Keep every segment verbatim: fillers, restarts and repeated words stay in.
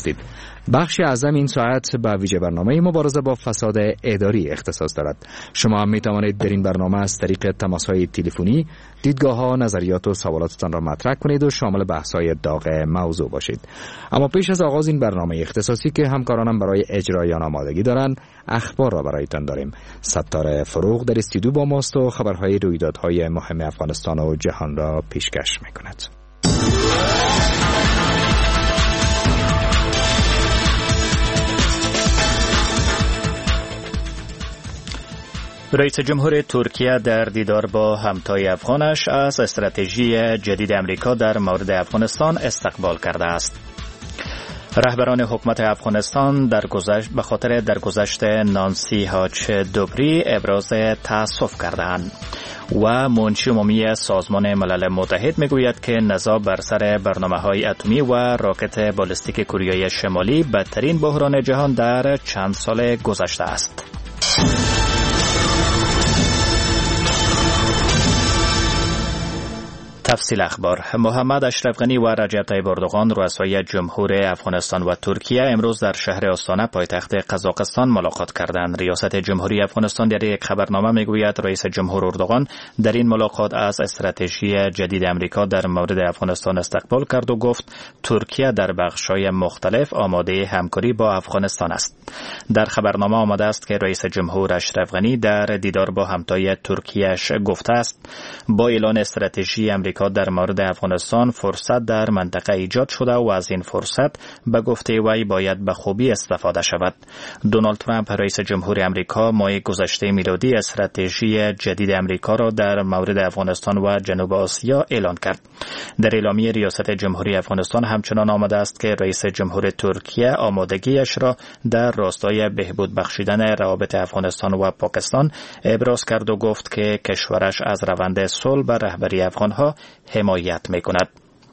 هستید. بخش اعظم این ساعت به ویژه برنامه مبارزه با فساد اداری اختصاص دارد. شما هم می توانید در این برنامه از طریق تماس‌های تلفنی دیدگاه‌ها، نظریات و سوالاتتان را مطرح کنید و شامل بحث‌های داغ موضوع باشید. اما پیش از آغاز این برنامه اختصاصی که همکارانم برای اجرای آن آمادگی دارند، اخبار را برایتان داریم. ستاره فروغ در استودیو با ماست و خبرهای رویدادهای مهم افغانستان و جهان را پیشکش می‌کند. رئیس جمهور ترکیه در دیدار با همتای افغانش از استراتژی جدید امریکا در مورد افغانستان استقبال کرده است. رهبران حکومت افغانستان در گذشت به خاطر درگذشت نانسی هاچدوبری ابراز تأسف کردند و منشی عمومی سازمان ملل متحد میگوید که نزاع بر سر برنامه‌های اتمی و راکت بالستیک کره شمالی بدترین بحران جهان در چند سال گذشته است. تفصیل اخبار. محمد اشرف غنی و رجب طیب اردوغان رؤسای جمهور افغانستان و ترکیه امروز در شهر آستانه پایتخت قزاقستان ملاقات کردند. ریاست جمهوری افغانستان در یک خبرنامه میگوید رئیس جمهور اردوغان در این ملاقات از استراتژی جدید امریکا در مورد افغانستان استقبال کرد و گفت ترکیه در بخش‌های مختلف آماده همکاری با افغانستان است. در خبرنامه آمده است که رئیس جمهور اشرف غنی در دیدار با همتای ترکیه‌اش گفته است با اعلان استراتژی امریکا در مورد افغانستان فرصت در منطقه ایجاد شده و از این فرصت به گفته وی باید به خوبی استفاده شود. دونالد ترامپ رئیس جمهور امریکا ماه گذشته میلادی استراتژی جدید امریکا را در مورد افغانستان و جنوب آسیا اعلان کرد. در اعلامیه ریاست جمهوری افغانستان همچنان آمده است که رئیس جمهور ترکیه آمادگیش را در راستای بهبود بخشیدن روابط افغانستان و پاکستان ابراز کرد و گفت که کشورش از روند صلح به رهبری افغانها حمایت می‌کند.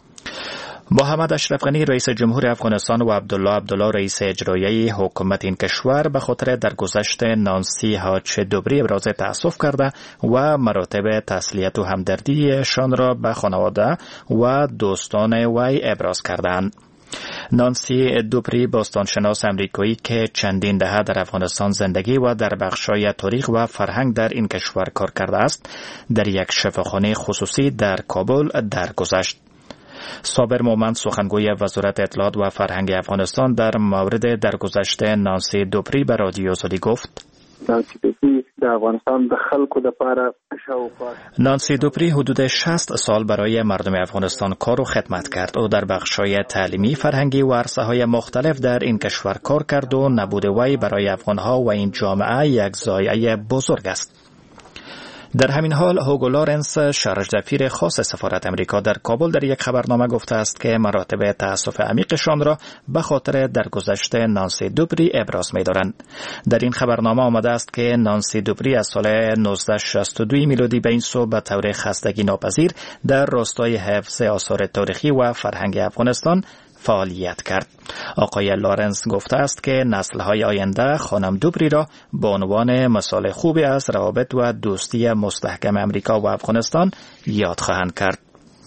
محمد اشرف غنی رئیس جمهور افغانستان و عبدالله عبدالله رئیس اجرایی حکومت این کشور به خاطر درگذشت نانسی هاچدوبری ابراز تأسف کرده و مراتب تسلیت و همدردیشان را به خانواده و دوستان وی ابراز کردند. نانسی دوبری باستانشناس امریکایی که چندین دهه در افغانستان زندگی و در بخشای تاریخ و فرهنگ در این کشور کار کرده است، در یک شفاخانه خصوصی در کابل درگذشت. صابر مومند سخنگوی وزارت اطلاعات و فرهنگ افغانستان در مورد درگذشت نانسی دوبری به رادیو آزادی گفت: نانسی دوبری در افغانستان د خلکو لپاره شاوخوا نانسی دوبری حدود شصت سال برای مردم افغانستان کار و خدمت کرد. او در بخش‌های تعلیمی، فرهنگی و عرصه‌های مختلف در این کشور کار کرد و نبود وی برای افغان‌ها و این جامعه یک ضایعه بزرگ است. در همین حال هوگو لارنس شرج‌دفیر خاص سفارت امریکا در کابل در یک خبرنامه گفته است که مراتب تأسف عمیقشان را به خاطر درگذشت نانسی دوبری ابراز می‌دارند. در این خبرنامه آمده است که نانسی دوبری از سال نوزده شصت و دو میلادی به این سو به طور خستگی ناپذیر در راستای حفظ آثار تاریخی و فرهنگ افغانستان فعالیت کرد. آقای لارنس گفته است که نسل‌های آینده خانم دوبری را به عنوان مثال خوبی از روابط و دوستی مستحکم امریکا و افغانستان یاد خواهند کرد.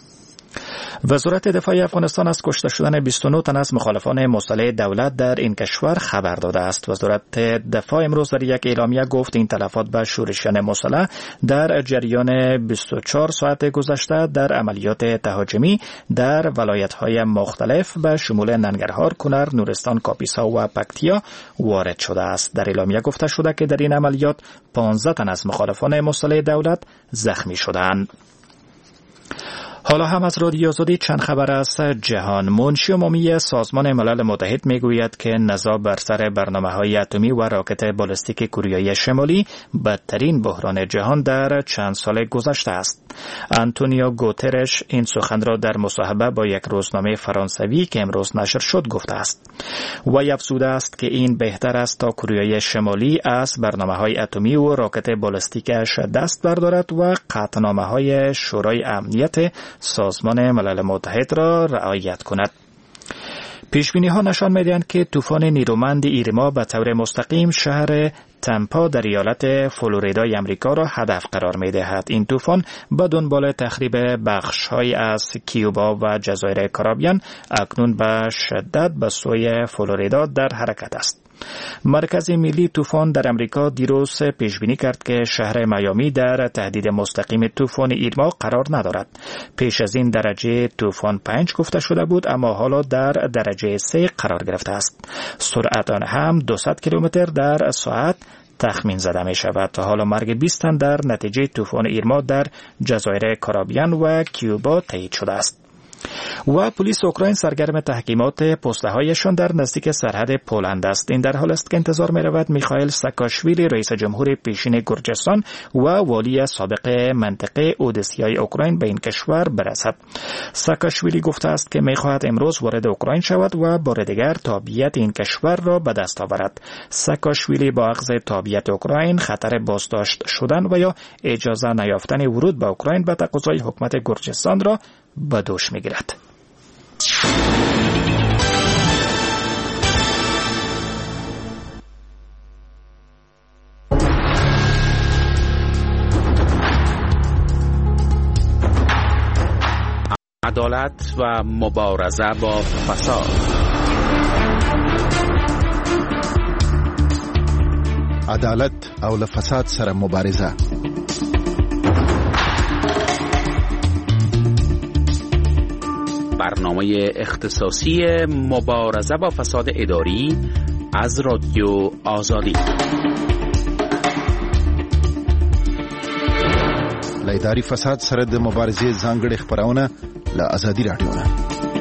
وزارت دفاع افغانستان از کشته شدن بیست و نه تن از مخالفان مسلح دولت در این کشور خبر داده است. وزارت دفاع امروز در یک اعلامیه گفت این تلفات به شورشیان مسلح در جریان بیست و چهار ساعت گذشته در عملیات تهاجمی در ولایت‌های مختلف به شمول ننگرهار، کنر، نورستان، کاپیسا و پکتیا وارد شده است. در اعلامیه گفته شده که در این عملیات پانزده تن از مخالفان مسلح دولت زخمی شدند. حالا هم از رادیو آزادی چند خبر از جهان. منشی عمومی سازمان ملل متحد میگوید که نزاع بر سر برنامه‌های اتمی و راکت بالستیک کره شمالی بدترین بحران جهان در چند سال گذشته است. آنتونیو گوترش این سخن را در مصاحبه با یک روزنامه فرانسوی که امروز نشر شد گفته است. وی افزوده است که این بهتر است تا کره شمالی از برنامه‌های اتمی و راکت بالستیکش دست بردارد و قطعنامه‌های شورای امنیت سازمان ملل متحد را رعایت کند. پیشبینی ها نشان می‌دهند که طوفان نیرومند ایرما به طور مستقیم شهر تمپا در ایالت فلوریدای امریکا را هدف قرار می‌دهد. این طوفان به دنبال تخریب بخش‌های از کیوبا و جزایر کارائیبیان اکنون به شدت به سوی فلوریدا در حرکت است. مرکز ملی طوفان در امریکا دیروز پیش بینی کرد که شهر میامی در تهدید مستقیم طوفان ایرما قرار ندارد. پیش از این درجه طوفان پنج گفته شده بود، اما حالا در درجه سه قرار گرفته است. سرعت آن هم دویست کیلومتر در ساعت تخمین زده می شود. تا حالا مرگ بیست تن در نتیجه طوفان ایرما در جزایر کارائیبیان و کیوبا تایید شده است. و پلیس اوکراین سرگرم تحقیقات پسته‌هایشان در نزدیک سرحد پولند است. این در حال است که انتظار می رود میخائیل ساکاشویلی رئیس جمهور پیشین گرجستان و والی سابق منطقه اودسیای اوکراین به این کشور برسد. ساکاشویلی گفته است که میخواهد امروز وارد اوکراین شود و بار دیگر تابعیت این کشور را به دست آورد. ساکاشویلی با اخذ تابعیت اوکراین خطر بازداشت شدن و یا اجازه نیافتن ورود به اوکراین به تقاضای حکومت گرجستان را به دوش میگیرد. عدالت و مبارزه با فساد. عدالت او له فساد سره مبارزه. برنامه اختصاصی مبارزه با فساد اداری از رادیو آزادی. له اداري فساد سره د مبارزې ځانګړي خبرونه له آزادي رادیو نه.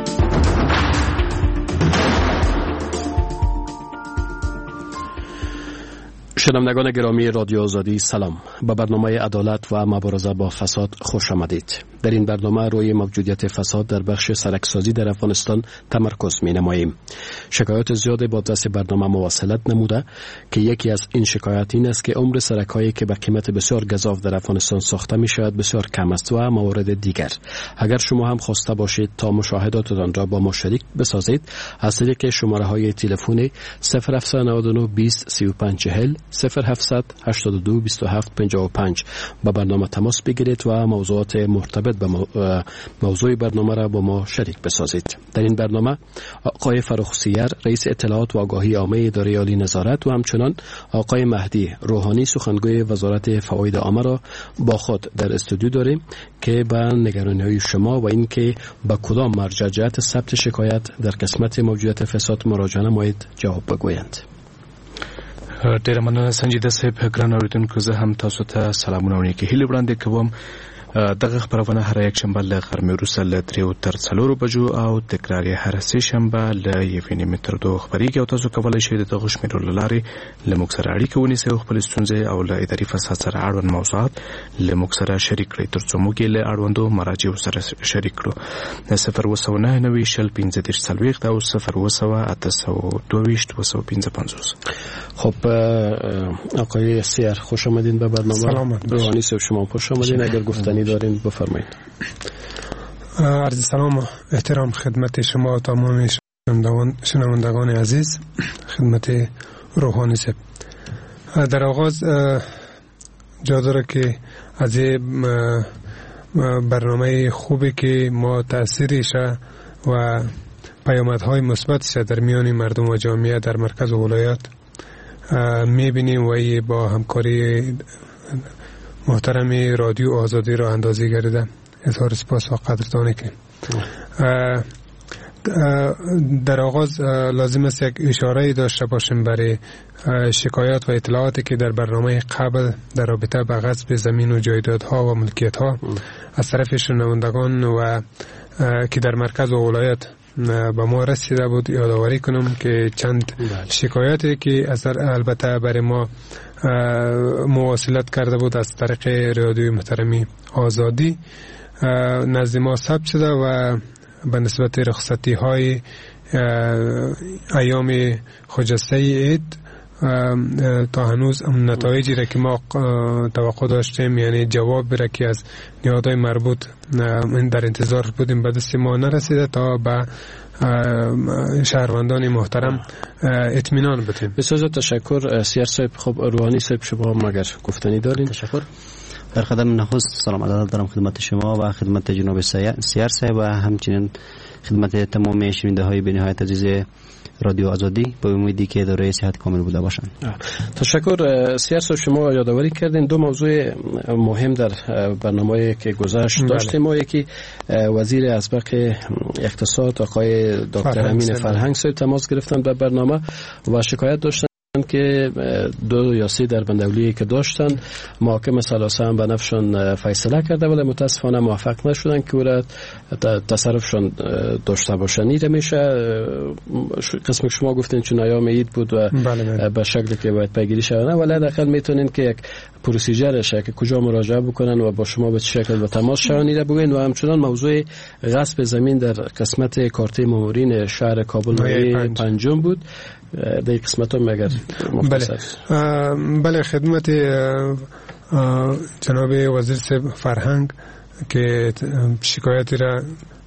شنوندگان گرامی رادیو آزادی سلام. به برنامه عدالت و مبارزه با فساد خوش آمدید. در این برنامه روی موجودیت فساد در بخش سرکسازی در افغانستان تمرکز می نماییم. شکایات زیادی با دست برنامه مواصلت نموده که یکی از این شکایات این است که عمر سرک‌هایی که به قیمت بسیار گزاف در افغانستان ساخته می شود بسیار کم است و موارد دیگر. اگر شما هم خواسته باشید تا مشاهداتتان را با ما شریک بسازید، از طریق شماره های تلفنی صفر هفت نه نه بیست سی و پنج چهل صفر هفت هشت دو بیست و هفت پنجاه و پنج با برنامه تماس بگیرید و موضوعات مرتبط به موضوع برنامه را با ما شریک بسازید. در این برنامه آقای فرخسیر رئیس اطلاعات و آگاهی عامه اداره عالی نظارت و همچنان آقای مهدی روحانی سخنگوی وزارت فواید عامه را با خود در استودیو داریم که به نگرانی‌های شما و اینکه به کدام مرجع جهت ثبت شکایت در قسمت موجودیت فساد مراجعه نمایید جواب بگویند. ډیره مننه سنجیده صاحب. ګران اوریدونکو، زه هم تاسو ته سلامونه او نیکې هیلې وړاندې کوم. دغه خبرونه هر یک شنبه له غرمې وروسته له درېو تر څلورو بجو او تکرار یې هر سه شنبه له یوې نیمې تر دوو خپرېږي او تاسو کولی شئ د دغو شمېرو له لارې له موږ سره اړیکه ونیسئ او خپلې ستونزې او له اداري فساد سره اړوند موضوعات له موږ سره شریک کړئ تر څو موږ یې له اړوندو مراجعو سره شریک کړو. صفر اووه سوه نهه نوي شل پنځه دېرش څلوېښت او صفر اووه سوه اته سوه دوه ویشت دوه سوه پنځه پنځوس. خب آقای سیر خوش آمدین به برنامه. سلام. روحانی صاحب شما خوش آمدین. اگر گفتنی دارین بفرمایید. عرض سلام و احترام خدمت شما و تمام شنوندگان عزیز. خدمت روحانی صاحب، در آغاز جا داره که از برنامه خوبی که ما تأثیرش و پیامدهای مثبتش در میان مردم و جامعه در مرکز و ولایات میبینیم و با همکاری محترم رادیو آزادی را اندازه گردیده. اظهار سپاس و قدردانی که در آغاز لازم است یک اشاره داشته باشیم برای شکایات و اطلاعاتی که در برنامه قبل در رابطه با غصب زمین و جایدادها و ملکیت‌ها از طرف شنوندگان و که در مرکز و ولایت به ما رسیده بود یادآوری کنم که چند شکایاتی که از البته برای ما مواصلت کرده بود از طریق رادیوی محترمی آزادی نزد ما ثبت شده و به نسبت رخصتی های ایام خجسته عید تا هنوز نتایجی را که ما توقع داشتیم، یعنی جواب را که از نهادهای مربوط در انتظار بودیم به دست ما نرسیده تا به شهروندان محترم اطمینان بدیم. بسیار تشکر سیار صاحب. خب روحانی صاحب شما مگر گفتنی دارین؟ تشکر. در قدم نخست سلام علیکم دارم خدمت شما و خدمت جناب سیار صاحب و همچنین خدمت تمام شنونده های بینهایت عزیز رادیو آزادی، با امیدی که دارای صحت کامل بوده باشند. تشکر سیار صاحب. شما یادآوری کردین دو موضوع مهم در برنامه‌ای که گذشت داشتیم. ما یکی وزیر اسبق اقتصاد آقای دکتر امین فرهنگ صاحب تماس گرفتن به برنامه و شکایت داشتن که دو یا سه دربندولی که داشتن محاکم ثلاثه هم به نفشان فیصله کرده ولی متاسفانه موفق نشدن که او تصرفشان داشته باشن. این میشه قسم شما گفتین چون ایام عید بود و به شکلی که باید پیگیری شود، ولی حداقل میتونین که یک پروسیجرش که کجا مراجعه بکنن و با شما به چه شکل و تماس شون را بگوین. و همچنان موضوع غصب زمین در قسمت کارت مامورین شهر کابل نوی پنجم بود. در قسمت هم مگر بله بله خدمت جناب وزیر صاحب فرهنگ که شکایتی را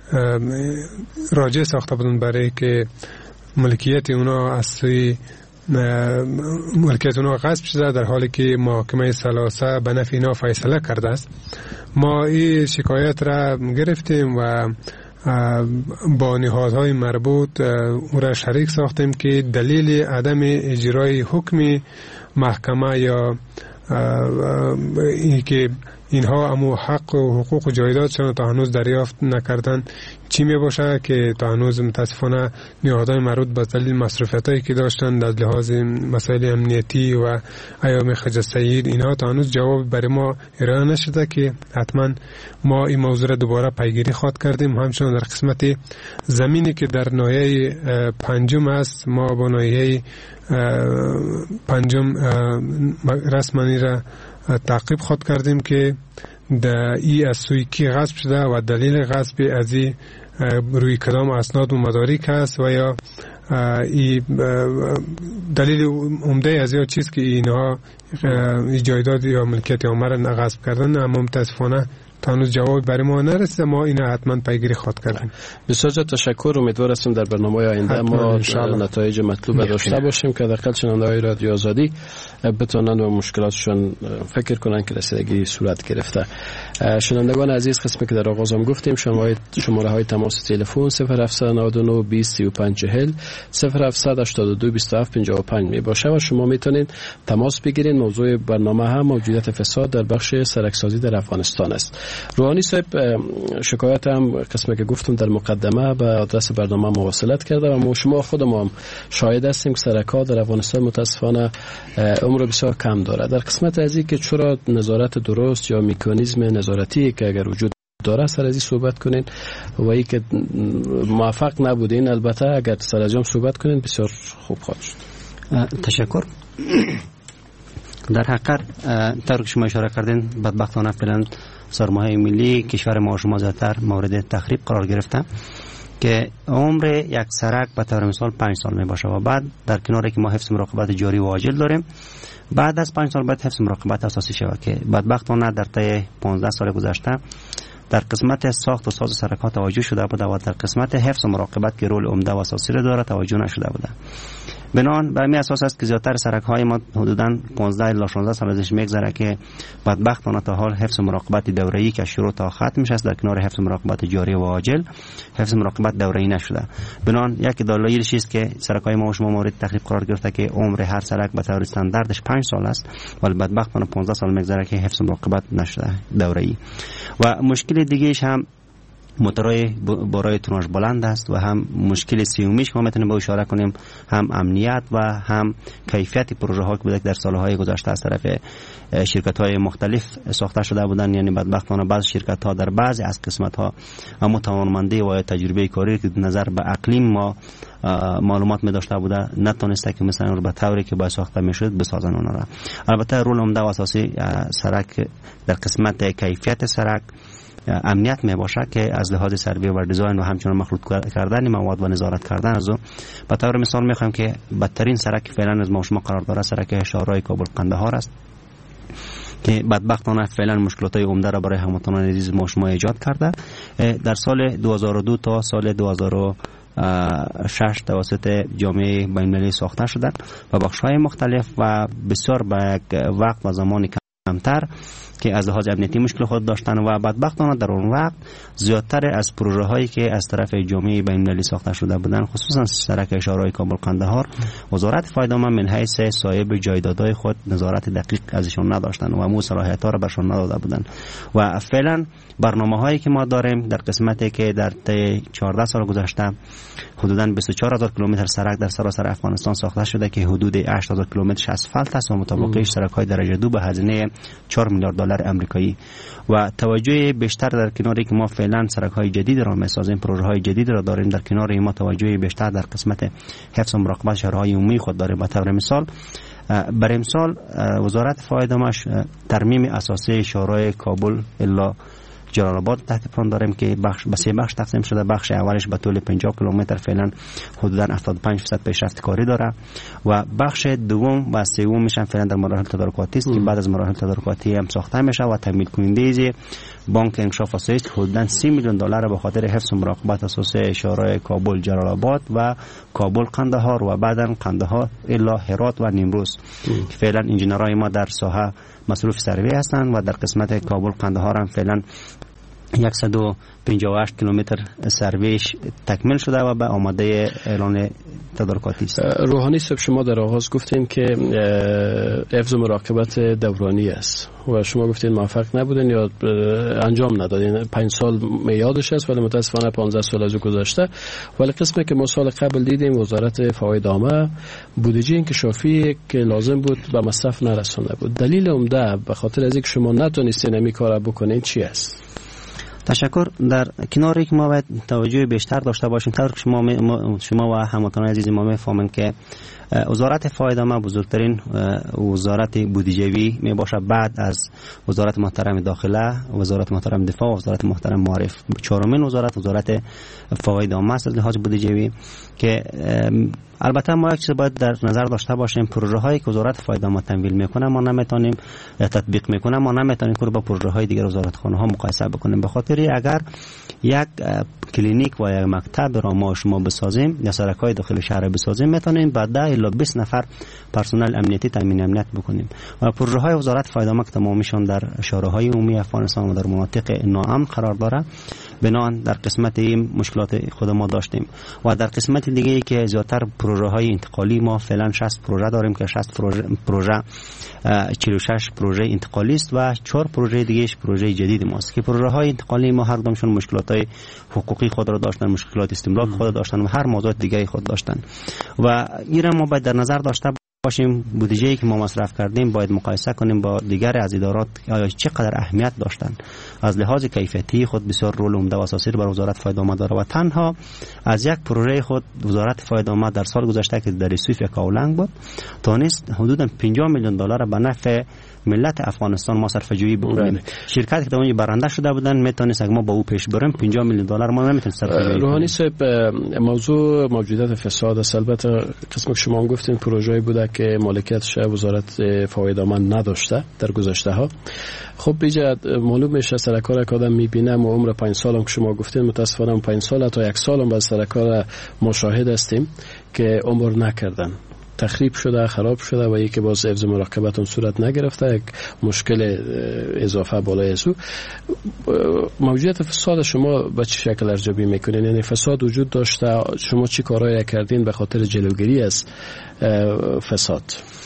راجع ساخته بودن برای که ملکیت اونا از سوی ملکیت اونا غصب شده در حالی که محکمه ثلاثه به نفع اینا فیصله کرده است. ما این شکایت را گرفتیم و با نهادهای مربوط او را شریک ساختیم که دلیل عدم اجرای حکم محکمه یا این که اینها امو حق و حقوق و جایدادشان تا هنوز دریافت نکردن چی می باشه که تا هنوز متاسفانه نهادهای مربوط به دلیل مصرفیتایی که داشتن از لحاظ مسائل امنیتی و ایام خجسته عید اینها تا هنوز جواب برای ما ارائه نشده که حتما ما این موضوع را دوباره پیگیری خواهد کردیم. همچنین در قسمت زمینی که در ناحیه پنجم است ما با ناحیه پنجم رسمانی را تعقیب خود کردیم که در ای از سوی کی غصب شده و دلیل غصب از ای روی کدام اسناد و مدارک است و یا ای دلیل عمده از یا چیز که اینها جایداد یا ملکیت عامه را غصب کردن، اما متاسفانه تا هنوز جواب برای ما نرسیده. ما اینا حتما پیگیری خواهد کردیم. بسیار تشکر. امیدوار هستیم در برنامه آینده ما نتایج مطلوب داشته باشیم که حداقل شنونده‌های رادیو آزادی بتونن و مشکلاتشون فکر کنن که رسیدگی صورت گرفته. شنوندگان عزیز، قسمی که در آغاز هم گفتیم شماره شماره های تماس تلفن صفر هفت نه نه بیست سی و پنج چهل صفر هفت هشت دو بیست و هفت پنجاه و پنج می باشه و شما میتونید تماس بگیرید. موضوع برنامه هم موجودیت فساد در بخش سرکسازی در افغانستان است. روحانی صاحب شکایت هم قسمی که گفتم در مقدمه به آدرس برنامه مواصلت کرده و ما شما خودمون هم شاهد هستیم که سرک‌ها در افغانستان متاسفانه عمر بسیار کم داره. در قسمت از این که چرا نظارت درست یا مکانیزم نظارتی که اگر وجود داره سر از این صحبت کنین و ای که موفق نبودین البته اگر سر از این صحبت کنین بسیار خوب خواهد شد. تشکر. در حقیقت طور که شما اشاره کردین بدبختانه فعلا سرمایه ملی کشور ما شما زیادتر مورد تخریب قرار گرفته که عمر یک سرک به طور مثال پنج سال می باشه و بعد در کناری که ما حفظ مراقبت جاری و عاجل داریم بعد از پنج سال باید حفظ مراقبت اساسی شود که بدبختانه در طی پانزده سال گذشته در قسمت ساخت و ساز سرک ها توجه شده بوده و در قسمت حفظ مراقبت که رول عمده و اساسی را داره توجه نشده بوده. بنان به همین اساس است که زیادتر سرک های ما حدوداً پانزده الی شانزده سال ازش میگذره که بدبختانه تا حال حفظ مراقبت دوره‌ای که شروع تا ختم میشه در کنار حفظ مراقبت جاری و عاجل حفظ مراقبت دوره‌ای نشده. بنان یک دلایلش است که سرک های ما شما مورد تخریب قرار گرفته که عمر هر سرک به طور استانداردش پنج سال است ولی بدبختانه پانزده سال میگذره که حفظ مراقبت نشده دوره‌ای. و مشکل دیگه‌اش هم موتورهای برای توناژ بلند است و هم مشکل سیومیش که ما میتونیم به اشاره کنیم هم امنیت و هم کیفیت پروژه ها که بوده در سالهای گذشته از طرف شرکت های مختلف ساخته شده بودن. یعنی بدبختانه بعض شرکت ها در بعضی از قسمت ها اما توانمندی و تجربه کاری که نظر به اقلیم ما معلومات می داشته بوده نتونسته که مثلا رو به طوری که باید ساخته میشد بسازن اون را. البته رول عمده و اساسی سرک در قسمت کیفیت سرک امنیت می باشه که از لحاظ سروی و دیزاین و همچنان مخلوط کردن مواد و نظارت کردن از او. به طور مثال میخوام که بدترین سرک فعلا از ما شما قرار داره سرک شهرهای کابل قندهار است که بدبختانه فعلا مشکلات عمده را برای هموطنان عزیز ما شما ایجاد کرده. در سال دو هزار و دو تا سال دو هزار و شش توسط جامعه بین‌المللی ساخته شدند و بخش‌های مختلف و بسیار به وقت و زمان کمتر که از لحاظ امنیتی مشکل خود داشتن و بدبختانه در اون وقت زیادتر از پروژه هایی که از طرف جامعه بین‌المللی ساخته شده بودند، خصوصا سرک شهرهای کابل قندهار، وزارت فایدامند من حیث صاحب جایدادهای خود نظارت دقیق ازشون نداشتن و مو صلاحیت ها را برشون نداده بودند و فعلا برنامه هایی که ما داریم در قسمتی که در طی چهارده سال گذشته حدوداً بیست و چهار هزار کیلومتر سرک در سراسر افغانستان ساخته شده که حدود هشت هزار کیلومترش اسفالت است و مطابقش سرک های درجه دو به هزینه چهار میلیارد دلار امریکایی و توجه بیشتر در کناری که ما فعلا سرک های جدید را میسازیم، پروژه های جدید را داریم، در کنار ما توجه بیشتر در قسمت حفظ و مراقبت شهرهای عمومی خود داریم. به طور مثال برای مثال وزارت فایدامش ترمیم اساسی شهرهای کابل الا جلال آباد تحت پلان داریم که بخش به سه بخش تقسیم شده. بخش اولش به طول پنجاه کیلومتر فعلا حدوداً هفتاد و پنج درصد پیشرفت کاری داره و بخش دوم و سومش هم فعلا در مراحل تدارکاتی است که بعد از مراحل تدارکاتی هم ساخته میشه و تکمیل کننده بانک انکشاف اساسی حدوداً سی میلیون دلار به خاطر حفظ و مراقبت اساسی شهرهای کابل جلال آباد و کابل قندهار و بعداً قندهار الا هرات و نیمروز که فعلا انجینرهای ما در ساحه مصروف سروی هستند و در قسمت کابل قندهار هم فعلا صد و پنجاه و هشت کیلومتر سرویش تکمیل شده و به آماده اعلان تدارکاتی است. روحانی صاحب، شما در آغاز گفتین که حفظ و مراقبت دورانی است و شما گفتین موفق نبودین یا انجام ندادین. پنج سال میادش است ولی متاسفانه پانزده سال از گذشته. ولی قسمی که ما سال قبل دیدیم وزارت فایدامه بودجه انکشافی که لازم بود به مصرف نرسانده بود. دلیل عمده به خاطر از اینکه شما نتونستین این کارا بکنین چی است؟ تشکر. در کناری که ما باید توجه بیشتر داشته باشیم، طور که شما شما و هموطنان عزیز ما میفهمن که وزارت فایدامه بزرگترین وزارت بودجه‌ای می باشه بعد از وزارت محترم داخله، وزارت محترم دفاع و وزارت محترم معارف. چهارمین وزارت وزارت فایدامه است از لحاظ بودجه‌ای که البته ما یک چیز باید در نظر داشته باشیم، پروژه هایی که وزارت فایدامه تمویل میکنه ما نمیتونیم تطبیق میکنه ما نمیتونیم که با پروژه های دیگر وزارت خانه ها مقایسه بکنیم. به خاطر اگر یک کلینیک و یک مکتب را ما شما بسازیم یا سرک های داخل شهر بسازیم میتونیم بعد ده الی بیست نفر پرسنل امنیتی تامین امنیت بکنیم و پروژه های وزارت فایدامه که تمامیشان در شهرهای عمومی افغانستان و در مناطق ناامن قرار داره، بنابراین در قسمت این مشکلات خود ما داشتیم و در قسمت دیگه ای که زیادتر پروژه های انتقالی ما فعلا شصت پروژه داریم که شصت پروژه, پروژه چهل و شش پروژه انتقالی است و چهار پروژه دیگه پروژه جدید ماست که پروژه های انتقالی ما هر کدومشون مشکلات های حقوقی خود را داشتن، مشکلات استملاک خود داشتن و هر موضوع دیگه خود داشتن و این را ما باید در نظر داشته باشیم. بودجه‌ای که ما مصرف کردیم باید مقایسه کنیم با دیگر از ادارات آیا چقدر اهمیت داشتن. از لحاظ کیفیتی خود بسیار رول عمده و اساسی بر وزارت فایدامه داره و تنها از یک پروژه خود وزارت فایدامه در سال گذشته که در سویف کاولنگ بود تونست حدوداً پنجاه میلیون دلار به نفع ملت افغانستان ما صرفه جویی بکنیم. شرکتی که اون برنده شده بودن میتونست اگه ما با او پیش بریم پنجاه میلیون دلار ما نمیتونیم صرفه جویی. روحانی صاحب، موضوع موجودیت فساد است. البته قسم که شما گفتین پروژه‌ای بوده که مالکیتش وزارت فایدامه نداشته در گذشته ها. خب بیجا معلوم میشه سرکار که آدم میبینه ما عمر پنج سال هم که شما گفتین متاسفانه پنج سال تا یک سال هم باز سرکار مشاهد هستیم که عمر نکردن، تخریب شده، خراب شده و یکی باز حفظ مراقبت هم صورت نگرفته، یک مشکل اضافه بالای ازو. موجودیت فساد شما به چه شکل ارزیابی میکنین؟ یعنی فساد وجود داشته، شما چی کارایی کردین به خاطر جلوگیری از فساد؟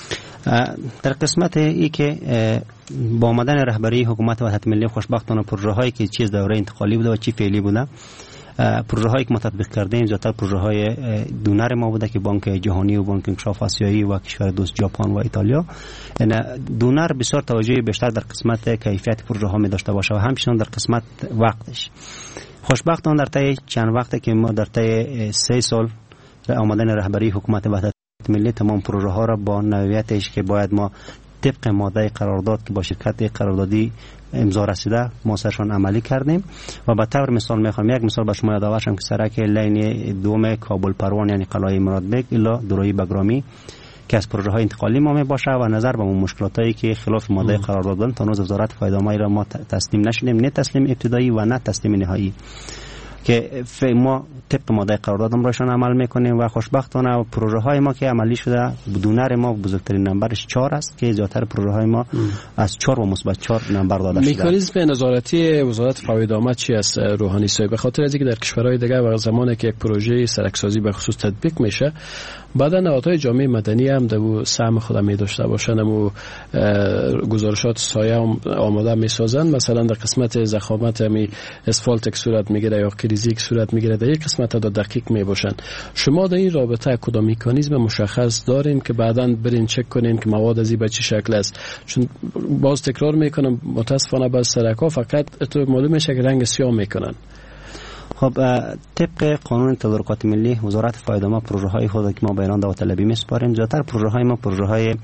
در قسمت ای که با آمدن رهبری حکومت وحدت ملی خوشبختانه پروژه هایی که چیز دوره انتقالی بوده و چی فعلی بوده، پروژه هایی که ما تطبیق کردیم زیادتر پروژه های دونر ما بوده که بانک جهانی و بانک انکشاف آسیایی و کشور دوست ژاپن و ایتالیا. یعنی دونر بسیار توجه بیشتر در قسمت کیفیت پروژه ها می داشته باشه و همچنین در قسمت وقتش. خوشبختانه در طی چند وقته که ما در طی سه سال آمدن رهبری حکومت وحدت ملی تمام پروژه ها را با نوعیتش که باید ما طبق ماده قرارداد که با شرکت قراردادی امضا رسیده ما سرشان عملی کردیم. و به طور مثال میخوام یک مثال به شما یادآور شم که سرک لین دوم کابل پروان یعنی قلعه مراد بگ الا دروی بگرامی که از پروژه های انتقالی ما می باشه و نظر به اون مشکلاتی که خلاف ماده قرارداد دادن تا نوز وزارت فایده‌آمدی را ما تسلیم نشدیم، نه تسلیم ابتدایی و نه تسلیم نهایی، که ما طبق ماده قرارداد رایشان عمل میکنیم و خوشبختانه پروژه های ما که عملی شده دونر ما بزرگترین نمبرش چهار است که زیادتر پروژه های ما ام. از چهار و مثبت چهار نمبر داده شده. مکانیزم نظارتی وزارت فایده‌آمد چی است روحانی صاحب؟ به خاطر اینکه در کشورهای دیگه و زمانی که یک پروژه سرکسازی به خصوص تطبیق میشه بعدا نهادهای جامعه مدنی هم در سهم خود می داشته باشن و گزارشات سایه هم آماده می سازن. مثلا در قسمت ضخامت می اسفالت یک صورت میگیره یا کلیزی یک صورت میگیره، در یک قسمت دا دقیق می باشن. شما در این رابطه کدام مکانیزم مشخص دارین که بعدا برین چک کنین که مواد از این به چه شکل است؟ چون باز تکرار میکنم متاسفانه بعض سرکا فقط تو معلوم میشه که رنگ سیاه میکنن. خب طبق قانون تدارکات ملی وزارت فایده‌آمد پروژه های خود که ما به اعلان داوطلبی میسپاریم، زیادتر پروژه های ما پروژه های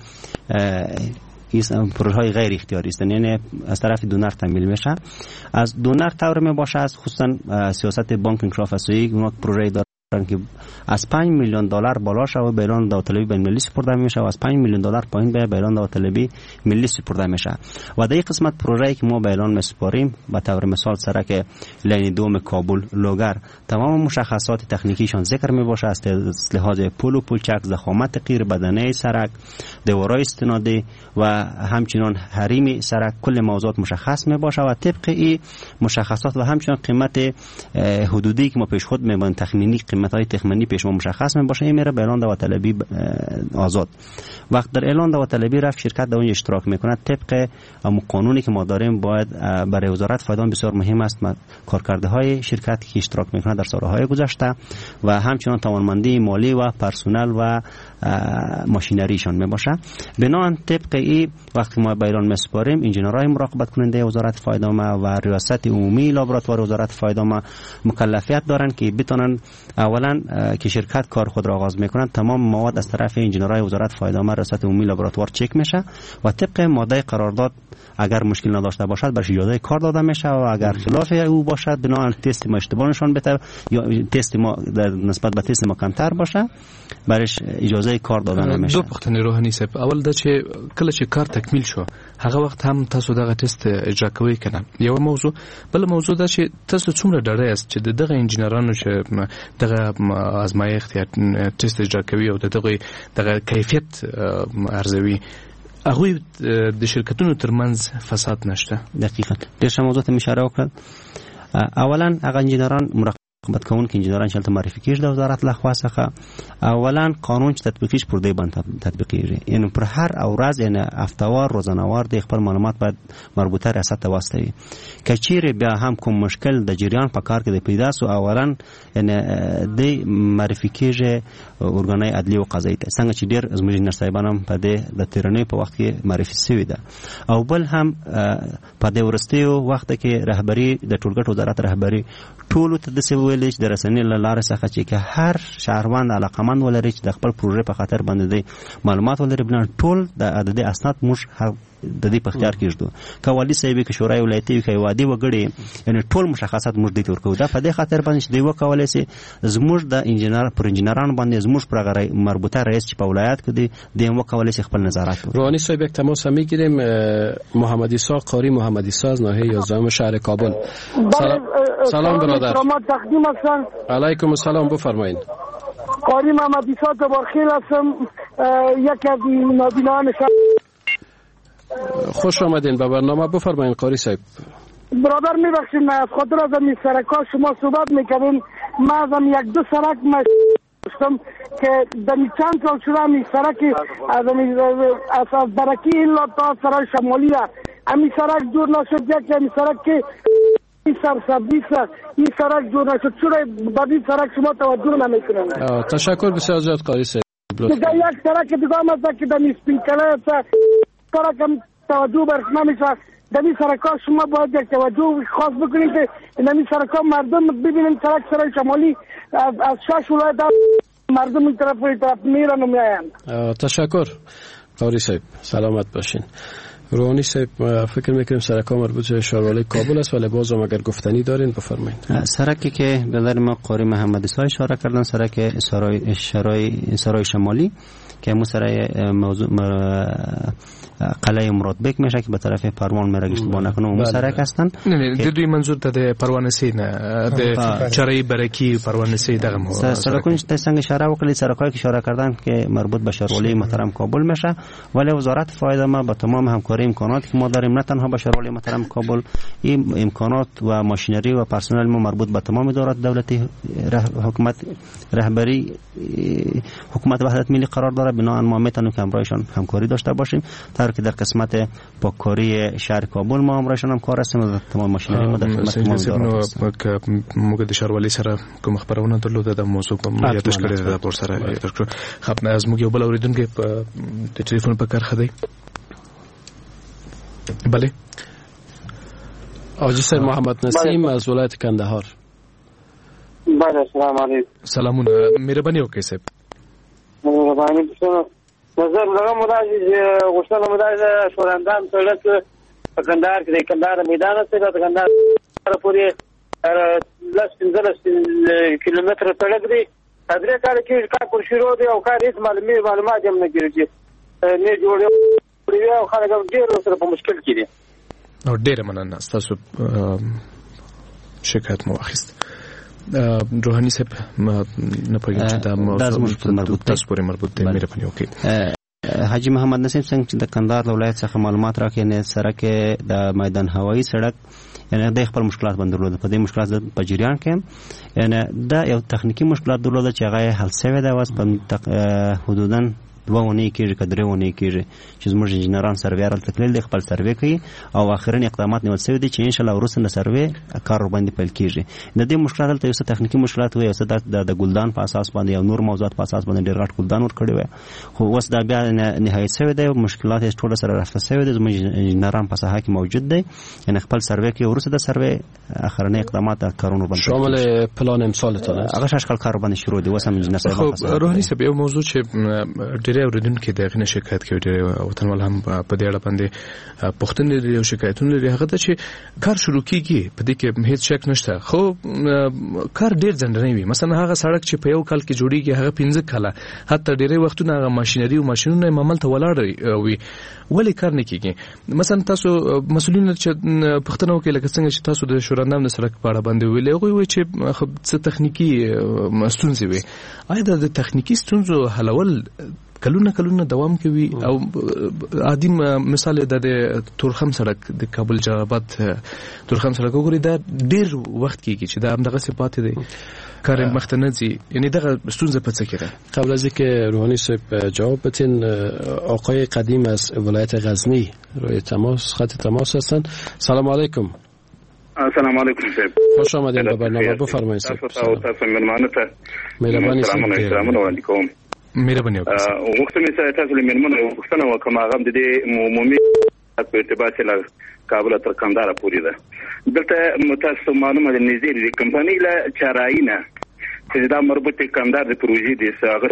پروژه های غیر اختیاری است، یعنی از طرف دونر تمویل میشه. از دونر طور می باشه از خصوصا سیاست بانک انکشاف اسیایی اون پروژه داره که از پنج میلیون دلار بالا شو به اعلان داوطلبی بین المللی سپرده میشه و از پنج میلیون دلار پایین به اعلان داوطلبی ملی سپرده میشه. و در این قسمت پروژه‌ای که ما به اعلان میسپاریم به طور مثال سرک لین دوم کابل لوگر تمام مشخصات تکنیکیشان ذکر می باشه از لحاظ پل و پلچک، ضخامت غیر بدنه سرک، دیوارای استنادی و همچنین حریم سرک، کل موضوعات مشخص می باشه و طبق این مشخصات و همچنین قیمت حدودی که ما پیش خود میبینیم تخمینی قیمت‌های تخمینی پیش ما مشخص می باشه، این میره به اعلان داوطلبی آزاد. وقت در اعلان داوطلبی رفت شرکت در اون اشتراک میکنه طبق قانونی که ما داریم باید برای وزارت فایده‌آمد بسیار مهم است کارکرده های شرکت که اشتراک میکنه در سالهای گذشته و همچنین توانمندی مالی و پرسنل و ماشینریشان می باشه. بنابراین طبق این وقتی ما به اعلان میسپاریم انجینرهای مراقبت کننده وزارت فایده‌آمد و ریاست عمومی لابراتوار وزارت فایده‌آمد مکلفیت دارن که بتونن اولا که شرکت کار خود را آغاز میکنن تمام مواد از طرف انجینرهای وزارت فایده‌آمد ریاست عمومی لابراتوار چک میشه و طبق ماده قرارداد اگر مشکل نداشته باشد برش اجازه کار داده میشه و اگر خلاف او باشد بنابراین تست ما اشتباه نشان بده یا تست ما در نسبت به تست ما کمتر باشه برش اجازه کار داده نمیشه. دو پختنی روحانی صاحب، اول دا چې کله چې کار تکمیل شو هغه وخت هم تاسو دغه تست اجرا کوي کنه؟ یو موضوع. بل موضوع دا چې تاسو څومره ډاډه یاست چې دغه انجینرانو چې دغه ازمایښت یا تست اجرا کوي او دغه دغه کیفیت ارزوي هغه د شرکتونو ترمنځ فساد نشته؟ دقیقاً ډېر موضوع ته اشاره وکړه. اولا هغه انجینران مراقبت کوونکي انجینران چې تل معرفي کیږي د وزارت لخوا څخه اولا قانون چې تطبیقیش پر دې باندې تطبیقیږي، یعنی پر هر ورځ یعنی هفتهوار روزانه‌وار د خپل معلومات باید مربوطه ریاست ته واستوي. که چیرې بیا هم کوم مشکل د جریان په کار کې د پیدا سو اولا یعنی د معرفي کیږي ارګانای عدلی او قضایي ته څنګه چې ډېر زموږ انجینر صاحبان هم په دې د تیرنې په وخت کې معرفي شوي ده. او بل هم په دې ورستیو وخت کې رهبری د ټولګټ وزارت رهبری ټول ته د سویل چې د رسنۍ له لارې څخه چې هر شهروند علاقمند ولري چې د خپل پروژې په خاطر باندې معلومات ولري بلان ټول د عددي اسناد موږ د دې په اختیار کې ژدو. که والي صاحب کې شورای ولایتي کې وادي وګړي یعنی ټول مشخصات موږ دې ورکو دا په دې خاطر باندې چې دی وکولای شي زموږ د انجینر پر انجینران باندې زموږ پر غړي مربوطه رئیس چې په ولایت کې دی د وکولای شي خپل نظارت وکړي. روحانی صاحب یک تماس میگیریم. محمد عیسی قاری محمد عیسی از ناحیه یازدهم شهر کابل. سلام سلام برادر. سلام تقدیم هستم. علیکم السلام بفرمایید. قاری محمد عیسی تبارخیل هستم، یک از نابینان شهر. خوش آمدین به برنامه. بفرمایید قاری صاحب. برادر میبخشید از خاطر از این سرکا شما صحبت میکنین. ما از یک دو سرک مشتم که دمی چند سال شده می سرک از از برکی ایلا تا سرک شمالی امی سرک جور نشد. یک امی سرک که این سرسبزی این سرک جور نشد. چرا بعد این سرک شما توجه نمیکنین؟ تشکر بسیار زیاد قاری صاحب. یک سرک دیگه هم است که دمی سپینکله سرک هم توجه برش نمیشه. دمی سرکا شما باید یک توجه خاص بکنید که دمی سرکا مردم ببینن سرک سرک شمالی از شش ولایت مردم این طرف این طرف میرن و میاین. تشکر قاری صاحب سلامت باشین. روحانی صاحب فکر میکنیم سرک ها مربوط به شاروالی کابل است ولی باز هم اگر گفتنی دارین بفرمایید. سرکی که به نظر ما قاری محمد عیسی اشاره کردن سرک سرای سرای سرای شمالی که همون سرای موضوع قلعه مرادبک میشه که به طرف پروان میره اشتباه نکنم اون سرک هستن. نه نه دوی منظور د پروانسی نه د چرای برکی پروانسی دغه مو سرکونش ته څنګه اشاره وکړي سرکای که اشاره کردن که مربوط به شاروالی محترم کابل میشه ولی وزارت فایده ما با تمام همکاری امکاناتی که ما داریم نه تنها با شاروالی محترم کابل این امکانات و ماشینری و پرسنل ما مربوط به تمام ادارات دولتی حکومت رهبری حکومت وحدت ملی قرار داره بنابراین ما میتونیم که همراهشان همکاری داشته باشیم تا که در قسمت پاککاری شهر کابل ما همراهشان همکار هستیم و تمام ماشینری ما در خدمت تمام ادارات که موږ د شاروالی سره کوم خبرونه درلوده د موضوع په یادش کړی د پور سره خب از موږ یو بل اوریدونکو په ټلیفون په کار خدای بله حاجی سید محمد نسیم از ولایت کندهار. بله سلام علیکم. سلامونه مهرباني وکړئ صاحب. مهرباني وکړئ. نظر لرم مداجي غوښتنه مداجي شورندان سړک په کندهار کې د کندهار میدان څخه د کندهار پورې لس پنځلس کیلومتر سړک دی. درې کال کې کار پر شروع دی او کار هیڅ معلومي معلومات هم نه کیږي نه جوړ او خلک ډېر سره په مشکل کې دي. او ډېر مننه تاسو شکایت مو واخیست. روحانی صاحب نه پوهیږم چې دا موضوع تاسو پورې مربوط دی مهرباني وکړئ. حاجی محمد نسیم څنګه چې د کندهار ولایت څخه معلومات راکړي نه سرک د میدان هوایی سړک یعنی د خپل مشکلات باندې درلود په دې مشکلات په جریان کې یعنی دا یو تخنیکی مشکلات درلود چې هغه حل شوی دی واس په حدوداً دوه ونې کېږي که درې ونې کېږي چې زموږ انجینران سرویر هلته تللي دي خپل سروې کوي او اخرین اقدامات نیول شوي دي چې انشاءالله وروسته د سروې کار ورباندې پیل کېږي. د دې مشکلات هلته یو څه تخنیکي مشکلات وي یو څه د ګلدان په اساس باندې او نور موضوعات په اساس باندې ډېر غټ ګلدان ورکړی وی خو اوس دا بیا نهایت شوی دی مشکلات یې ټوله سره رفع شوي دي زموږ انجینران په ساحه کې موجود دی یعنی خپل سروې کوي وروسته د سروې اخرنۍ اقدامات د کارونو باندې شامل پلان امسالتان است هغه شش کال کار باندې شروع دی اوس هم انجینر صاحب خو روحانی صاحب یو موضوع چې ډېر اوریدونکي د غنه شکایت کوي ډېر وطنوال هم په دې اړه باندې پوښتنې لري او شکایتونه لري هغه ته چې کار شروع کیږي په دې کې هیڅ شک نشته خو کار ډېر ځنډنی وي مثلا هغه سړک چې په یو کال کې جوړیږي هغه پنځه کاله حتی ډېرې وختونه هغه ماشینری او ماشینونه معمول ته ولاړ وي ولې کار نه کیږي. مثلا تاسو مسؤلین چې پوښتنه وکړي لکه څنګه چې تاسو د شورندام د سړک په اړه باندې ویلې هغه وایي چې څه تخنیکی ستونزې وي آیا د تخنیکی ستونزو حلول کلونه کلونه دوام کوي او عادي مثال د تورخم سړک د کابل جلال آباد تورخم سړک وګورئ دا ډیر وخت کیږي چې دا همدغه صفات دي کار مخته نه ځي یعنی دغه ستونزه په څه کې ده. قبل از اینکه روحانی صاحب جواب بدین آقای قدیم از ولایت غزنی روی تماس خط تماس هستند. سلام علیکم. سلام علیکم صاحب. خوش آمدید به برنامه بفرمایید صاحب. تاسو مهربانه ته مهرباني سلام علیکم. مهرباني وکړئ. وخت می سره تاسو له مننه وختنه وکم هغه د دې عمومي په ارتباط سره کابل تر کندهار پورې ده. دلته متاسو معلومه ده نږدې د کمپنۍ له چارایینه چې دا مربوط کندهار د پروژې د ساغه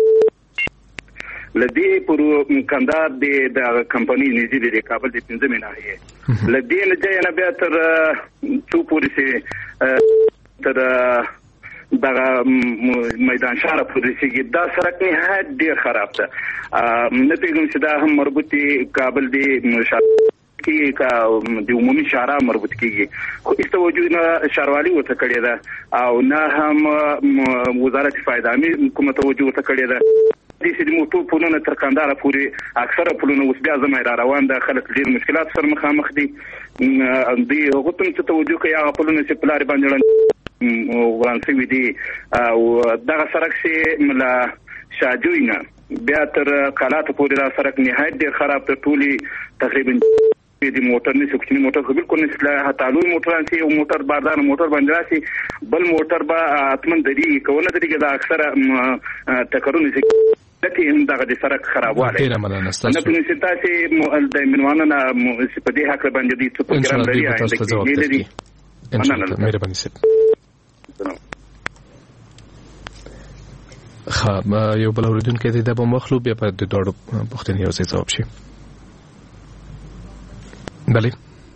لدی پر کندهار د د کمپنۍ نږدې د کابل د پنځه مناهي لدی نه ځای نه بیا تر څو پورې سي تر دغه میدان شهر پورې چې دا سړک نه ډېر خراب ده نه پیغام چې دا هم مربوط کابل دی کی کا د عمومي شارع مربوط کیږي خو هیڅ توجه نه شاروالي وته کړی ده او نه هم وزارت فایده امي کومه توجه وته کړی ده د سې موټو پلونه تر کندهار پورې اکثره پلونه اوس بیا زمای را روان ده خلک ډېر مشکلات سره مخامخ دي دی هغه ته توجه کوي هغه پلونه چې پلار باندې ورانسي وي دي او دغه سړک چې ملا شاجوینه بیا تر قلات پورې را سړک نهایت ډېر خراب ته ټولي تقریبا د موټر نه سکونی موټر خو بالکل نسله هتالو موټران سي او موټر باردان موټر باندې راسي بل موټر با اتمن دري کوونه دري دا اکثره تکرونه سي لکه هم دغه د سړک خرابواله ډیره مننه ستاسو نه پنځه تاسو د منوانه نه په دې حق باندې د څه پروګرام لري لري مننه مهرباني سي خب یو بل اوریدونکو دی د به مخلوب بیا په د دوړو پوښتنې یو ځای ځواب شي. بله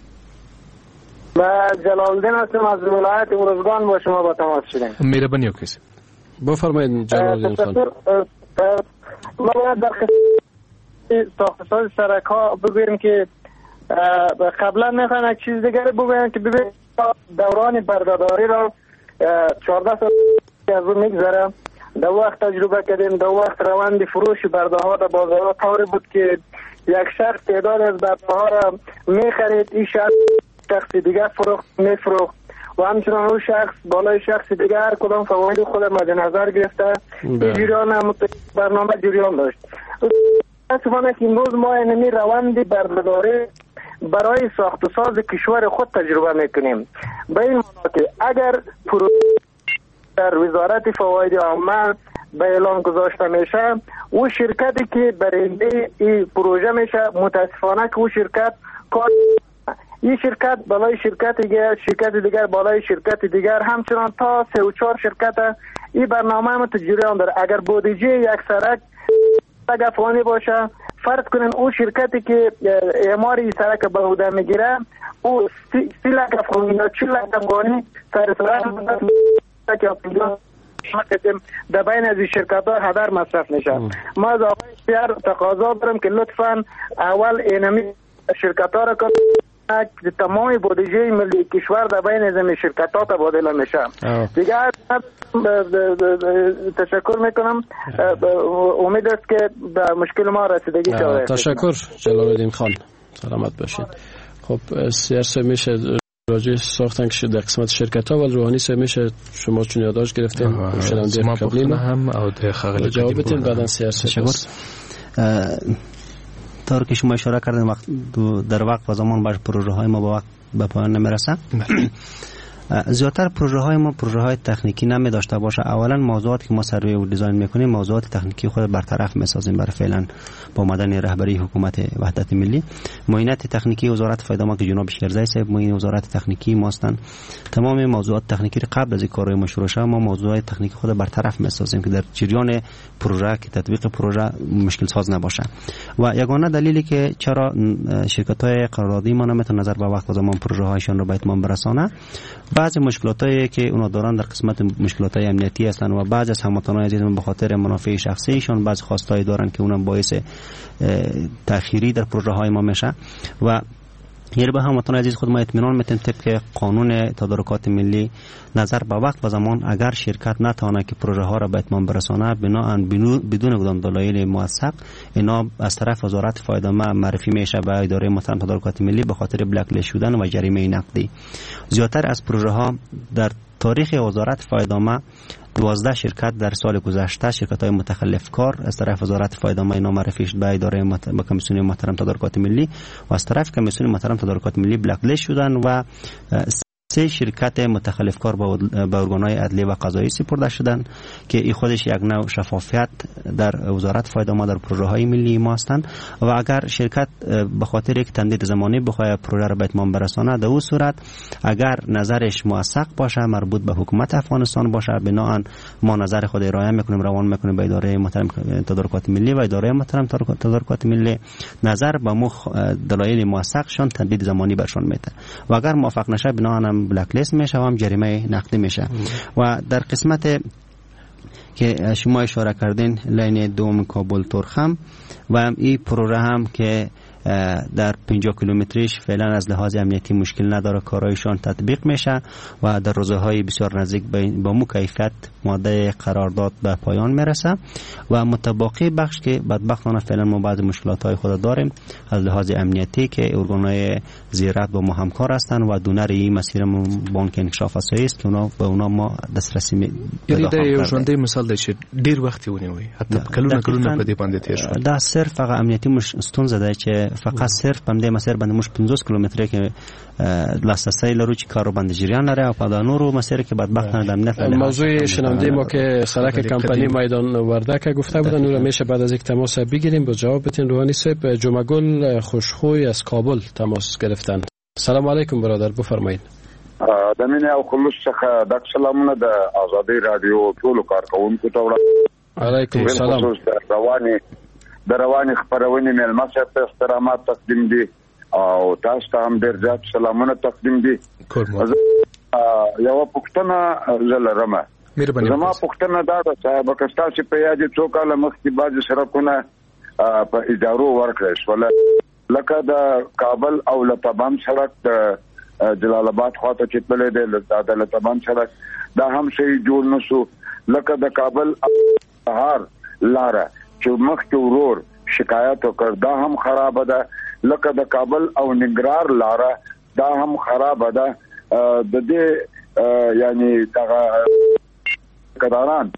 با جلال الدین هستم از ولایت ارزگان با شما با تماس شدیم. مهربانی وکړئ. بفرمایید جلال الدین خان. ما باید در خصوص ساختساز سرک ها بگوییم که قبلا میخوام یک چیز دیگری بگویم که ببینید دوران بردهداری را چهارده سال از اون میگذره. در وقت تجربه کردیم، در وقت روند فروش برده ها در بازار طوری بود که یک شخص تعداد از برده ها را میخرید، این شخص شخص دیگر فروخت میفروخت و همچنان اون شخص بالای شخص دیگر هر کدام فواید خود مد نظر گرفته این جریان هم برنامه جریان داشت. متاسفانه که امروز ما اینمی روند بردهداری برای ساخت و ساز کشور خود تجربه میکنیم. به این معنی که اگر پروژه در وزارت فواید عامه به اعلان گذاشته میشه، او شرکتی که برنده این پروژه میشه متاسفانه که او شرکت کار این شرکت بالای شرکت دیگر، شرکت دیگر بالای شرکت دیگر، همچنان تا سه و چهار شرکت این برنامه هم تو جریان داره. اگر بودجه یک سرک اگر افغانی باشه، فرض کنین اون شرکتی که اعمار این سرک به عهده میگیره او سی, سی لک افغانی یا چل لک افغانی سر سرک در بین از این شرکت ها هدر مصرف میشه. ما از آقای شهر تقاضا دارم که لطفا اول اینمی شرکت ها را که تمام بودجه ملی کشور در بین از این شرکت ها تبادله میشه. دیگه تشکر میکنم، امید است که به مشکل ما رسیدگی شود. تشکر جلال الدین خان، سلامت باشید. خب سیاست میشه راجع ساختن که در قسمت شرکت ها و روحانی سه میشه شما چون یادداشت گرفتین شنونده قبلی هم او د خغل جواب بدین بعدن سیاست. تشکر. طور که شما اشاره کردین وقت در وقت و زمان باش پروژه های ما به وقت به پایان نمیرسه. زیادتر پروژه های ما پروژه های تکنیکی نمی داشته باشه. اولا موضوعاتی که ما سروی و دیزاین میکنیم موضوعات تکنیکی خود برطرف میسازیم. برای فعلا با آمدن رهبری حکومت وحدت ملی معاینت تکنیکی وزارت فایده که جناب شیرزای صاحب معین وزارت تکنیکی ما هستند، تمام موضوعات تکنیکی قبل از این کارهای مشروع شده ما موضوعات تکنیکی خود برطرف میسازیم که در جریان پروژه که تطبیق پروژه مشکل ساز نباشه. و یگانه دلیلی که چرا شرکت های قراردادی ما نمیتونه نظر به وقت و زمان پروژه هایشان رو به اتمام برسانه، بعضی مشکلاتایی که اونا دارن در قسمت مشکلاتای امنیتی هستن و بعضی از هموطنان عزیز به خاطر منافع شخصیشون بعضی خواستایی دارن که اونم باعث تأخیری در پروژه های ما میشه. و یعنی به هموطنان عزیز خود ما اطمینان میتیم طبق قانون تدارکات ملی نظر به وقت و زمان اگر شرکت نتونه که پروژه ها را به اتمام برسانه بناهن بدون کدام دلایل موثق اینا از طرف وزارت فایده‌مند معرفی میشه به اداره محترم تدارکات ملی به خاطر بلک لیست شدن و جریمه نقدی. زیادتر از پروژه ها در تاریخ وزارت فایده‌مند دوازده شرکت در سال گذشته شرکت های متخلف کار از طرف وزارت فایده‌مند اینا معرفی شد به اداره به کمیسیون محترم تدارکات ملی و از طرف کمیسیون محترم تدارکات ملی بلک لیست شدن و سه شرکت متخلف کار به ارگان‌های عدلی و قضایی سپرده شدن که این خودش یک نوع شفافیت در وزارت فایده‌مند در پروژه های ملی ما هستند. و اگر شرکت به خاطر یک تمدید زمانی بخواد پروژه را به اتمام برسانه در اون صورت اگر نظرش موثق باشه مربوط به حکومت افغانستان باشه بناهن ما نظر خود ارائه میکنیم روان میکنیم به اداره محترم تدارکات ملی و اداره محترم تدارکات ملی نظر به مخ دلایل موثق شان تمدید زمانی برشان میده و اگر موافق نشه بناهن بلک لیست میشه و هم جریمه نقدی میشه. و در قسمت که شما اشاره کردین لین دوم کابل تورخم و این پروژه هم که در پنجاه کیلومتریش فعلا از لحاظ امنیتی مشکل نداره کارایشان تطبیق میشه و در روزهای بسیار نزدیک با مو کیفیت ماده قرارداد به پایان میرسه و متباقی بخش که بدبختانه فعلا ما بعض مشکلات های خود داریم از لحاظ امنیتی که ارگان‌های زیرت با ما همکار هستند و دونر این مسیر بانک انکشاف اساسی است که اونا به اونا ما دسترسی می یعنی دا یو ژوندې مثال دی چې ډیر وخت ونیوي حتی کلونه کلونه په دې باندې تیر شو. دا صرف هغه امنیتی مش ستونزه ده چې فقط صرف په دې مسیر باندې مش پنځوس کیلومتره کې لاسرسی لرو چې کارو باندې جریان لري او په دا نورو مسیر کې بدبختانه د امنیت موضوع شنونده ما که سرک کمپانی میدان وردک گفته بودن اون رو میشه بعد از یک تماس بگیریم با جواب بتین. روحانی صاحب جمعگل خوشخوی از کابل تماس گرفتن. سلام علیکم برادر بفرمایید. د مینه او خلوص څخه د سلامونه د ازادي رادیو ټول کارکونکو ته علیکم السلام. رواني د رواني خبرونه ملما صاحب ته احترامات تقدیم دي او تاسو ته هم ډیر زیات سلامونه تقدیم دي. یو پښتنه زلرمه زما پښتنه دا ده صاحب که تاسو په یاد څو کاله مخکې باز سرکونه په ادارو ورکړل شول لکه د کابل او لطبان سړک د جلال آباد خواته چې تللی دی د لطبان سړک دا هم صحیح جوړ نشو لکه د کابل هار لاره چې مخکې ورور شکایت وکړ دا هم خراب ده لکه د کابل او ننګرهار لاره دا هم خراب ده د دې یعنی دغه کداران.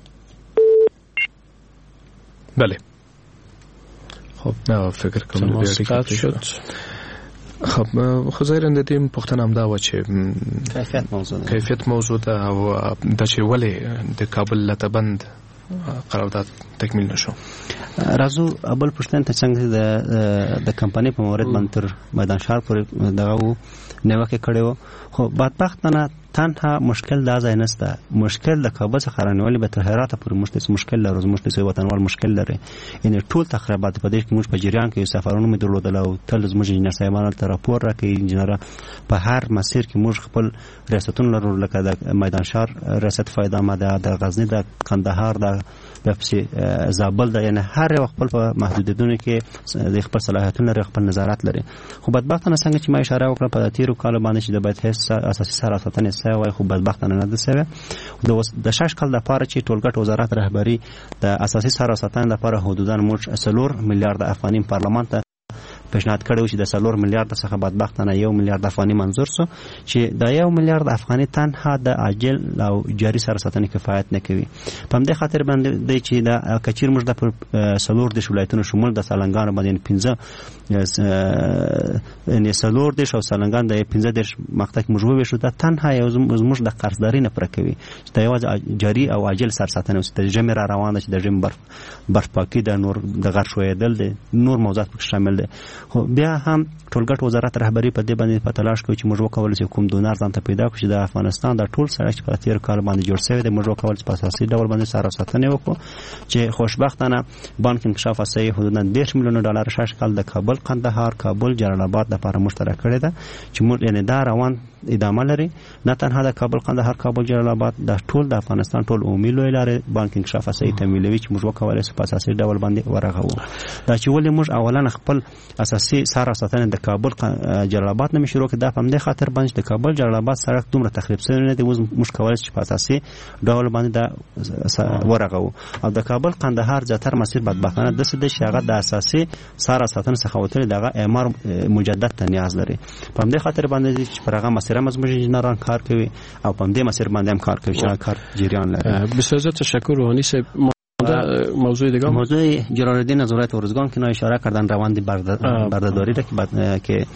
بله خب نه فکر کنم ماسکات شد. خب خو ظاهرا د دې پوښتنه هم دا و چې کیفیت موضوع ده کیفیت موضوع ده او د چې ولې د کابل لطبند قرارداد تکمیل نشو. راځو اول پښتنه ته څنګه د د کمپنۍ په مورد باندې تر میدان شهر پورې دغه نیوکه کړو خو بدبختانه تنها مشکل دا ځای نسته. مشکل د کابل څخه رانیولې به تر هرات پورې مشته مشکل لري مشته وطنوال مشکل لري ان ټول تخریبات په دې کې موږ په جریان کې سفرونه مې درلودل او تل زموږ انجنیر صاحبانو ته راپور راکړي انجنیر په هر مسیر کې موږ خپل ریاستونه لرو لکه د میدان شهر ریاست فایده آمده د غزنی د کندهار د په زابل د یعنی هر یو خپل په محدودیتونو کې د خپل صلاحیتونو لري خپل نظارت لري. خو بدبختانه څنګه چې ما اشاره وکړه په تیرو کالو باندې چې د بیت هیڅ اساسي سره ساتنه سوی خو بدبختانه نه ده سوی د شش کال لپاره چې ټولګټ وزارت رهبری د اساسي سره ساتنه لپاره حدودا موږ سلور میلیارډ افغاني پارلمان ته پیشنهاد کړو چې د سلور میلیارډ څخه بدبختانه یو میلیارډ افغاني منظور سو چې دا یو میلیارډ افغاني تنها د عاجل او جاري سره ساتنې کفایت نه کوي. په همدې خاطر باندې دی چې د کچیر موږ د سلور د ولایتونو شمول د سالنګان باندې پنځه یعنی سلور د شو سالنګان د پنځه د مقطع کې موږ وښو ته تنها یو زموږ د قرضداري نه پر کوي چې د یو جاري او عاجل سره ساتنه او د جمع را روانه چې د جمع برف برف پاکي د نور د غر شویدل د نور موضوعات پکې شامل دي. خو بیا هم ټولګټ وزارت رهبری په دې باندې په تلاش کوي چې موږ وکول چې کوم دونر ځان ته پیدا کړو چې د افغانستان د ټول سره چې په تیر کال باندې جوړ شوی دی موږ وکول چې په اساسي ډول باندې سره ساتنه وکړو چې خوشبختانه بانک انکشاف اساسي حدودا ډېر میلیون ډالر شش کال د کابل قندهار کابل جلال آباد لپاره مشترک کړی ده چې موږ یعنی دا روان ادامه لري. نه تنها د کابل قندهار کابل جلال آباد د ټول د افغانستان ټول عمومي لوی لارې بانک انکشاف اساسي تمویلوي چې موږ وکول چې په اساسي ډول باندې ورغو دا چې ولې موږ اولا خپل اساسي سره ساتنه د کابل جلال آباد نه شروع کړه د پمدې خاطر باندې د کابل جلال آباد سړک دومره تخریب شوی نه دی موږ کولای چې په اساسي ډول باندې د ورغو او د کابل قندهار زیاتره مسیر بدبختانه د سده شغه د اساسي سره ساتنه څخه وتل دغه اعمار مجدد ته نیاز لري. پمدې خاطر باندې چې پرغه مسیر مزمج انجنیران کار کوي او پمدې مسیر باندې هم کار کوي چې کار جریان لري. بسیار تشکر روحانی صاحب. موضوع دیگه موضوع جلال الدین از ولایت ارزگان که اشاره کردن روند بردهداری را که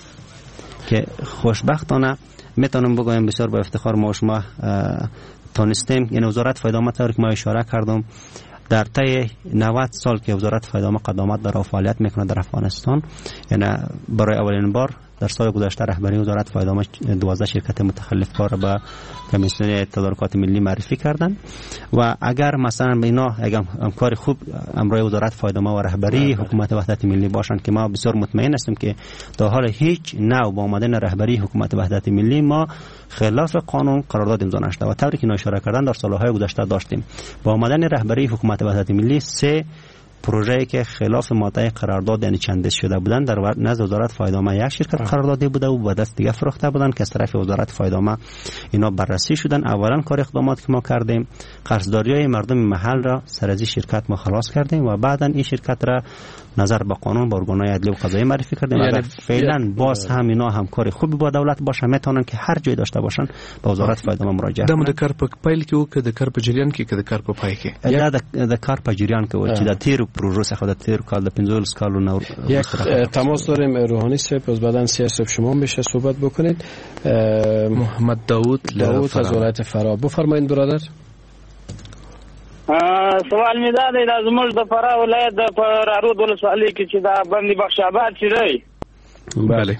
که خوشبختانه میتونم بگویم بسیار با افتخار ما و شما تونستیم این وزارت فایده آمد که ما اشاره کردم در طی نود سال که وزارت فایده آمد قدامت داره و فعالیت میکنه در افغانستان یعنی برای اولین بار در سال گذشته رهبری وزارت فایده آمد دوازده شرکت متخلف کار به کمیسیون تدارکات ملی معرفی کردن و اگر مثلا به اینا اگر همکار خوب امروی وزارت فایده آمد و رهبری حکومت وحدت ملی باشند که ما بسیار مطمئن هستیم که تا حال هیچ نوع با آمدن رهبری حکومت وحدت ملی ما خلاف قانون قرارداد امضا نشده و طوری که اشاره کردن در سالهای گذشته داشتیم. با آمدن رهبری حکومت وحدت ملی سه پروژه‌ای که خلاف ماده قرارداد یعنی چندش شده بودن در نزد وزارت فایده آمد یک شرکت قراردادی بوده و به دست دیگه فروخته بودن که از طرف وزارت فایده آمد اینا بررسی شدن. اولا کار اقدامات که ما کردیم قرضداری‌های مردم محل را سر از شرکت ما خلاص کردیم و بعدا این شرکت را نظر به قانون با ارگان‌های عدلی و قضایی معرفی کردیم. اگر فعلا باز هم اینا همکاری خوبی با دولت باشه میتونن که هر جای داشته باشن به وزارت فایده آمد مراجعه کنن. د کار په پایل کې او که د کار په جریان کې که د کار په پای کې یا د کار په جریان کې و چې د تیر پروژه څخه د تیر کال د پنځه کالو نو یک تماس داریم. روحانی صاحب از بعدن سیاست شما میشه صحبت بکنید. محمد داوود داوود از ولایت فرا بفرمایید برادر. سوال می ده د زموږ د فراه ولایت د فرارود ولسوالۍ کې چې د بندي بخش آباد چې دی بله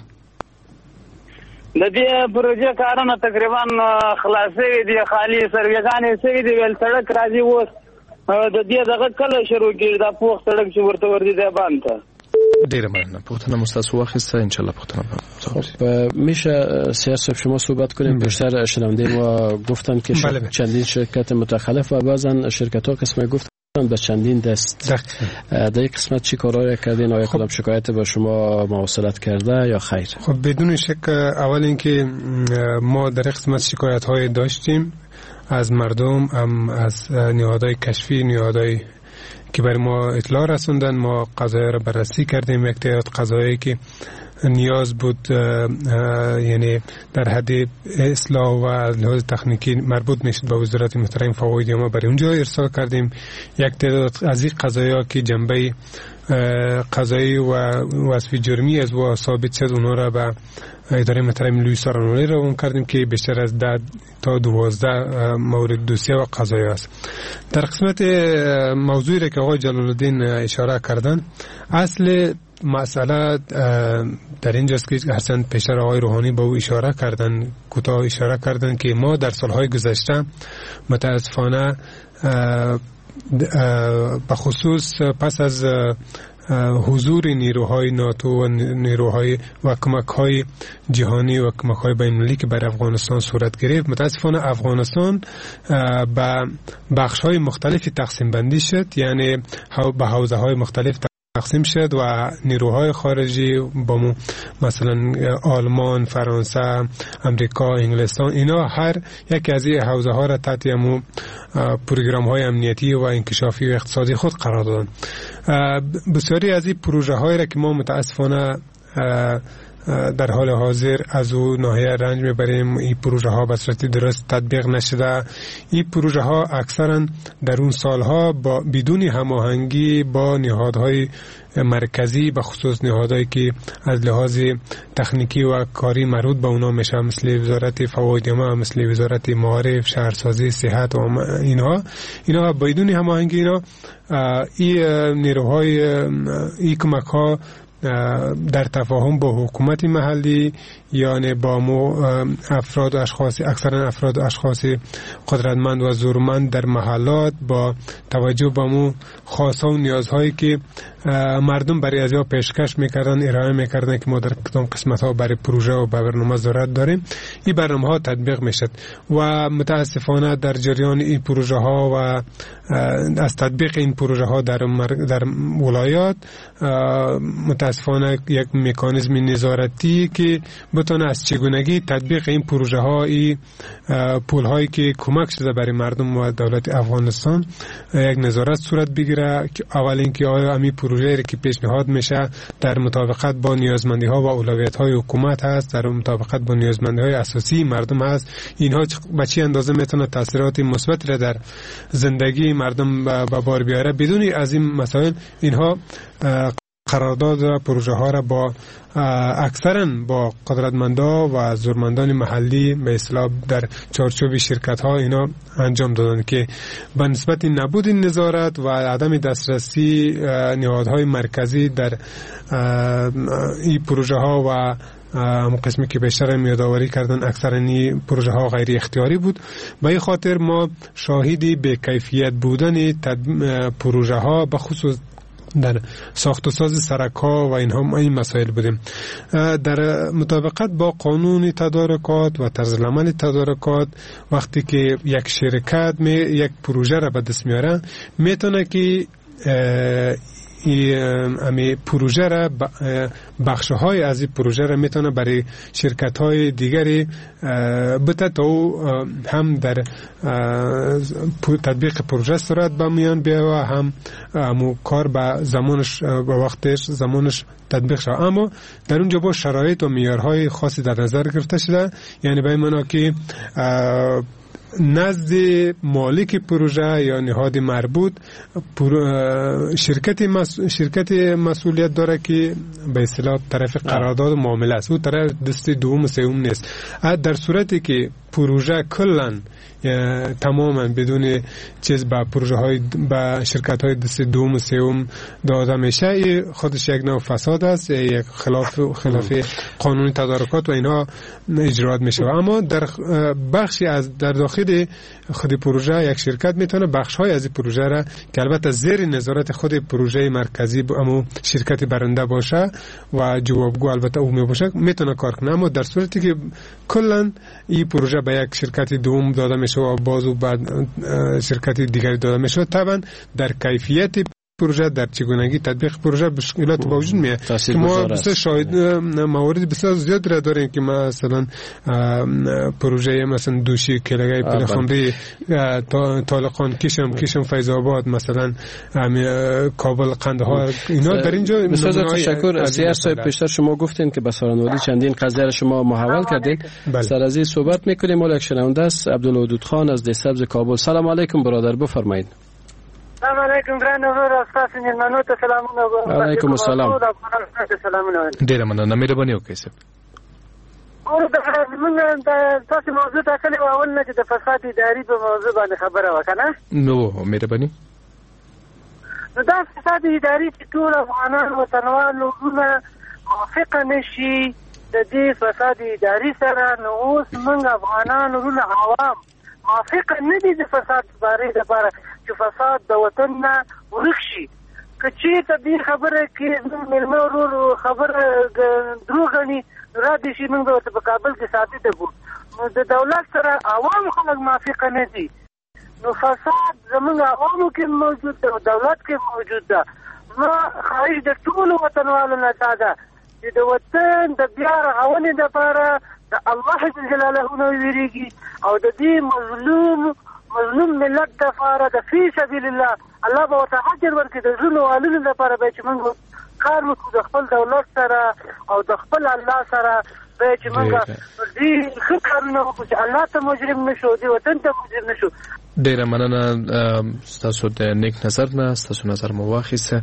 د دې پروژې کارونه تقریبا خلاصې دي خالی سرویګانې سوي دي ول سړک راځي اوس د دې دغه کله شروع کیږي دا پوښ سړک چې ورته وردی دی باندې ډیره مننه. پوښتنه مستاسو واخیسته ان شاء الله پوښتنه. خب میشه سیاست شما صحبت کنیم؟ بیشتر شنونده ما گفتن که چندین شرکت متخلف و بعضا شرکت ها قسمه گفتن به چندین دست. در یک قسمت چی کارایی کردین؟ آیا کدام شکایت با شما مواصلت کرده یا خیر؟ خب بدون شک اول اینکه ما در قسمت شکایت های داشتیم از مردم، هم از نهادهای کشفی، نهادهای که برای ما اطلاع رسوندن. ما قضایا را بررسی کردیم. یک تعداد قضایی که نیاز بود یعنی در حد اصلاح و از لحاظ تکنیکی مربوط میشد به وزارت محترم فواید ما برای اونجا ارسال کردیم. یک تعداد از این قضایا که جنبه قضایی و وصفی جرمی از و ثابت شد اونها را به اداره محترم لوی سارانولی روان کردیم که بیشتر از ده تا دوازده مورد دوسیه و قضایا است. در قسمت موضوعی را که آقای جلال الدین اشاره کردن، اصل مسئله در اینجاست که حسن پیشتر آقای روحانی به او اشاره کردن، کوتاه اشاره کردن که ما در سالهای گذشته متاسفانه به خصوص پس از حضور نیروهای ناتو و نیروهای و کمک‌های جهانی و کمک‌های بین‌المللی که بر افغانستان صورت گرفت، متاسفانه افغانستان به بخش‌های مختلفی تقسیم بندی شد، یعنی به حوزه‌های مختلف تقسیم شد و نیروهای خارجی با مثلا آلمان، فرانسه، امریکا، انگلستان، اینا هر یک از این حوزه ها را تحت امو پروگرام های امنیتی و انکشافی و اقتصادی خود قرار دادن. بسیاری از این پروژه های را که ما متاسفانه در حال حاضر از او ناحیه رنج میبریم، این پروژه ها به صورت درست تطبیق نشده. این پروژه ها اکثرا در اون سالها با بدون هماهنگی با نهادهای مرکزی، به خصوص نهادهایی که از لحاظ تکنیکی و کاری مربوط به اونا میشه، مثل وزارت فواید عامه، مثل وزارت معارف، شهرسازی، صحت و اینها اینا بدون هماهنگی اینا این نیروهای این کمک ها در تفاهم با حکومت محلی یعنی با مو افراد و اشخاص، اکثرا افراد و اشخاص قدرتمند و زورمند در محلات، با توجه به مو خواست‌ها و نیازهایی که مردم برای ازیا پیشکش میکردن، ارائه میکردن که ما در کدام قسمت ها برای پروژه و برنامه ضرورت داریم، این برنامه ها تطبیق میشد و متاسفانه در جریان این پروژه ها و از تطبیق این پروژه ها در در ولایات متاسفانه یک مکانیزم نظارتی که بتونه از چگونگی تطبیق این پروژه ها، این پول هایی که کمک شده برای مردم و دولت افغانستان یک نظارت صورت بگیره که اول اینکه آیا امی پروژه که پیشنهاد میشه در مطابقت با نیازمندی ها و اولویت های حکومت هست، در مطابقت با نیازمندی های اساسی مردم هست، اینها به چه اندازه میتونه تاثیرات مثبت را در زندگی مردم به بار بیاره. بدون از این مسائل اینها قرارداد و پروژه ها را با اکثرا با قدرتمندا و زورمندان محلی به اصطلاح در چارچوب شرکت ها اینا انجام دادن که به نسبت نبود نظارت و عدم دسترسی نهادهای مرکزی در این پروژه ها و هم قسمی که بیشتر میادآوری کردن اکثر این پروژه ها غیر اختیاری بود. به این خاطر ما شاهدی به کیفیت بودن پروژه ها به خصوص در ساخت و ساز سرک‌ها و اینها این مسائل بودیم. در مطابقت با قانون تدارکات و طرز العمل تدارکات وقتی که یک شرکت می یک پروژه را به دست میاره میتونه که امی پروژه را بخش‌های از این پروژه را میتونه برای شرکت‌های دیگری بده تا هم در تطبیق پروژه صورت به میان بیاید و هم امو کار به زمانش به وقتش زمانش تطبیق شد. اما در اونجا با شرایط و معیارهای خاصی در نظر گرفته شده، یعنی به این معنا که نزد مالک پروژه یا نهاد مربوط شرکت مس... شرکت مسئولیت داره که به اصطلاح طرف قرارداد معامله است، او طرف دست دوم سوم نیست. در صورتی که پروژه کلا تماما بدون چیز با پروژه های با شرکت های دست دوم و سوم داده میشه، خودش یک نوع فساد است، یک خلاف خلاف قانون تدارکات و اینها اجرات میشه. اما در بخشی از در داخل خود پروژه یک شرکت میتونه بخش های از این پروژه را که البته زیر نظارت خود پروژه مرکزی اما شرکت برنده باشه و جوابگو البته او می باشه میتونه کار کنه. اما در صورتی که کلا این پروژه به یک شرکت دوم داده میشه و بازو بعد شرکت دیگری داده میشه، طبعا در کیفیت پروژه در چگونگی تطبیق پروژه مشکلات با وجود میاد. ما بسیار شاهد موارد بسیار زیاد را داریم که مثلا پروژه مثلا دوشی کلگای پلخمری طالقان کشم کشم فیض آباد مثلا کابل قندهار اینا در اینجا. بسیار تشکر. سیار صاحب پیشتر شما گفتین که به سارنوالی چندین قضیه را شما محول کردین. سر از این صحبت میکنیم. مولک شنونده است عبدالودود خان از دهسبز کابل. سلام علیکم برادر، بفرمایید. سلام علیکم ګران ورور، تاسو نه منو ته سلامونه. علیکم السلام. سلامونه. ډیر مننه، مهرباني وکړئ سر. اور د موږ د تاسو موضوع ټاکلې و اول نه چې د فساد اداري په موضوع باندې خبره وکنه. نو مهرباني. نو دا فساد اداري چې ټول افغانان وطنوال ورونه موافق نشي د دې فساد اداري سره، نو اوس موږ افغانان ورونه عوام موافق نه دي د فساد باره لپاره چې فساد د وطن نه ورک شي. که چېرته دې خبره کې زموږ مېلمه ورور خبره دروغ ګڼي را دې شي موږ به ورته په کابل کې ساتي ته ګورو. نو د دولت سره عوام خلک موافقه نه دي، نو فساد زموږ عوامو کې موجود ده او دولت کې موجود ده. ما خواهش د ټولو وطنوالو نه دا ده چې د وطن د بیا رغونې دپاره د الله جل جلاله نه ویریږي او د دې مظلوم مظلوم ملت دپاره د فی سبیل الله الله به ورته اجر ورکړي. د زړونو والونو دپاره به چې موږ کار وکړو د خپل دولت سره او د خپل الله سره به چې موږ دې ښه کارونه وکړو چې الله ته مجرم نشو، دې وطن ته مجرم نشو. ډیره مننه ستاسو د نیک نظر نه، ستاسو نظر مو واخیسته.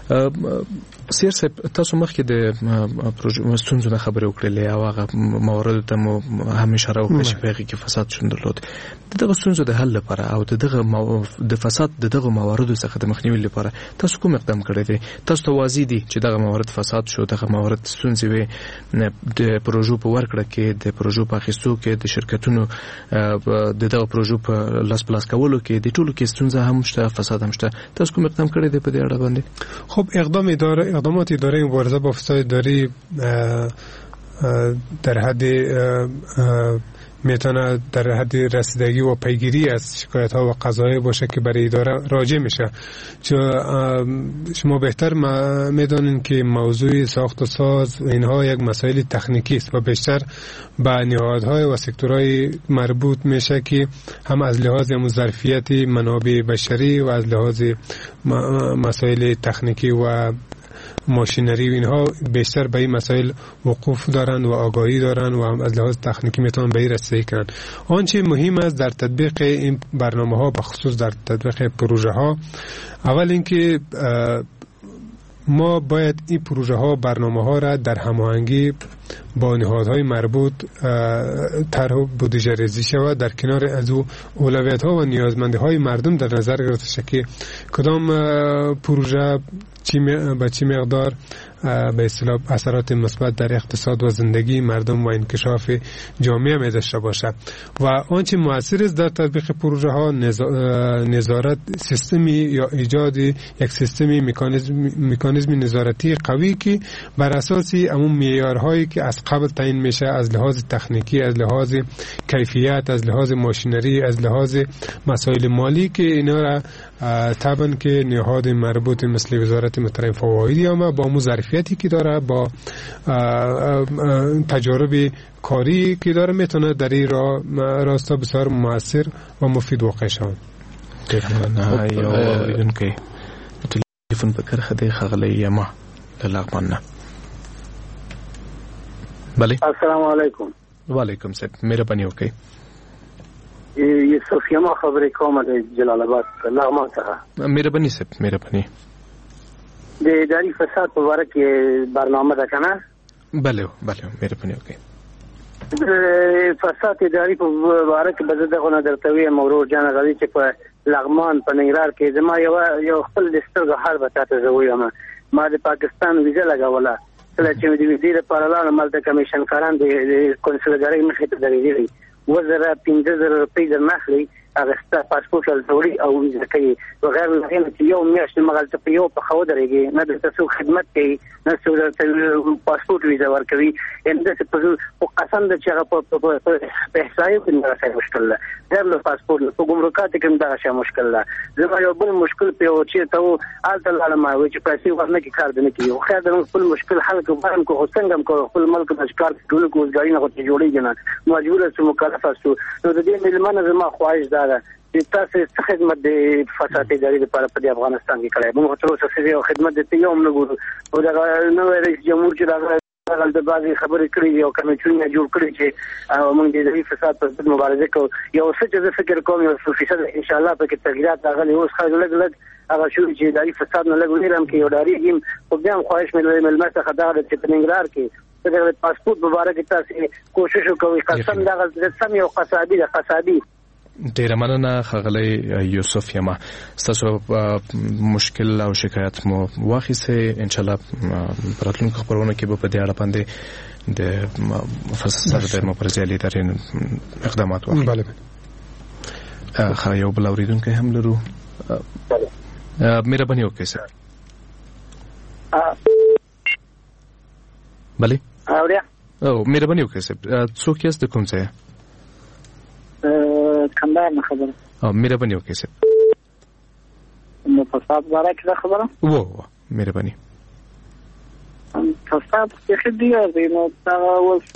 سیر صاحب تاسو مخکې د پروژو ستونزو نه خبرې وکړلې او هغه مواردو ته مو هم اشاره وکړه چې په هغې کې فساد شتون درلود. د دغه ستونزو د حل لپاره او د دغه د فساد د دغه مواردو څخه د مخنیوي لپاره تاسو کوم اقدام کړی دی؟ تاسو ته واضح دي چې دغه موارد فساد شو، دغه موارد ستونزې وې د پروژو په ورکړه کې، د پروژو په اخیستو کې، د شرکتونو د دغه پروژو په لاس په لاس کولو کې، د ټولو کې ستونزه هم شته، فساد هم شته. تاسو کوم اقدام کړی دی په دې اړه باندې؟ خب اقدام اداره اقدامات اداره مبارزه با فساد اداری در حد میتونه در حد رسیدگی و پیگیری از شکایت ها و قضایا باشه که برای اداره راجع میشه. چون شما بهتر میدونین که موضوع ساخت و ساز اینها یک مسائل تکنیکی است و بیشتر به نهادهای و سکتورهای مربوط میشه که هم از لحاظ ظرفیت منابع بشری و از لحاظ مسائل تکنیکی و ماشینری و اینها بیشتر به این مسائل وقوف دارن و آگاهی دارن و هم از لحاظ تکنیکی میتونن به این رسیدگی کنن. آنچه مهم است در تطبیق این برنامه ها به خصوص در تطبیق پروژه ها، اول اینکه ما باید این پروژه ها برنامه ها را در هماهنگی با نهادهای مربوط طرح و بودجه ریزی شود، در کنار از او اولویت ها و نیازمندی های مردم در نظر گرفته شود که کدام پروژه به چه مقدار به اصطلاح اثرات مثبت در اقتصاد و زندگی مردم و انکشاف جامعه می داشته باشد. و آنچه مؤثر است در تطبیق پروژه ها نظارت سیستمی یا ایجاد یک سیستمی مکانیزم مکانیزم نظارتی قوی که بر اساس همون معیارهایی که از قبل تعیین میشه، از لحاظ تکنیکی، از لحاظ کیفیت، از لحاظ ماشینری، از لحاظ مسائل مالی که اینا را طبعا که نهاد مربوط مثل وزارت محترم فوایدی اما با مو ظرفیتی که داره، با تجارب کاری که داره، میتونه در این راه راستا بسیار موثر و مفید واقع شود. نه یو اوریدونکي ټلیفون په کرخه دی خغلی یما لغمان نه. بله السلام علیکم. وعلیکم السلام. مهرباني وکړئ. یوسف یما خبرې کوم د جلال آباد لغمان څخه. مهرباني صاحب مهرباني. د اداري فساد په اړه کې برنامه ده کنه؟ بله بله مهرباني وکړئ. فساد اداري په اړه کې به زه دغه نه درته وایم ورور جان غالي چې په لغمان په ننګرهار کې زما یو یو خپل د سترګو حال به تاسو زه وایم ما د پاکستان ویزه لګوله کله چې د ویزې لپاره لاړم مالته کمیشن کاران د کنسولګرۍ مخې ته درېدلي اووه زره پنځه زره روپۍ درنه اخلي هغه ستا پاسپورټ وړي او ویزه کوي بغیر له هغې نه چې یو میاشت مغلته په یو پښه ودرېږي نه درته څوک خدمت کوي نه څوک درته پاسپورټ ویزه ورکوي یعنې داسې په قسم ده چې هغه په احصایو کې دغه شی مشکل ده غیر له پاسپورټ په ګمرکاتو کې هم دغه شی مشکل ده زما یو بل مشکل پرې و چېرته و هلته لاړم وایي چې پیسې ورنه کړي کار دې نه کوي خو خیر ده موږ خپل مشکل حل کړو باید هم خو څنګه هم کوو خپل ملک ته چې کار ټول کړو اوس ګاډي نه خو چې جوړېږي نه مجبوره شو مکلفه شو نو د دې مېلمانه زما خواهش دا ده چې تاسو څه خدمت د فساد اداري لپاره په افغانستان کې کړی موږ تر اوسه څه یو خدمت د یو هم نه ګورو او دا نوې رئیس جمهور چې دا غل د بازي خبرې کړې او کمیټونه جوړ کړی چې موږ د دې فساد پر ضد مبارزه کوو یو څه چې فکر کوم یو څه فیصد ان شاء الله په کې تغیرات راغلي اوس خلک لګ لګ هغه شو چې دایي فساد نه لګ ولرم کې یو داري خو بیا هم خواهش مې ملمه څخه دا چې په ننګرهار کې د پاسپورت مبارک تاسو کوشش وکوي قسم دا سم یو قصابي د قصابي ډیره مننه ښاغلی یوسف یما ستاسو مشکل او شکایت مو واخیسته ان شاء الله په راتلونکو خبرونه کې به په دې اړه باندې د فساد د مبارزې لپاره اقدامات وکړو. بله خا یو بل اوریدونکو هم لرو. بله مهرباني وکړئ سر. بله اوریا او مهرباني وکړئ سر څوک یاست د کوم ځای؟ کندهار نه خبره. او مهرباني وکړئ سر. نو فساد باره کې دا خبره؟ وو مهرباني. فساد څه دی نو دا اوس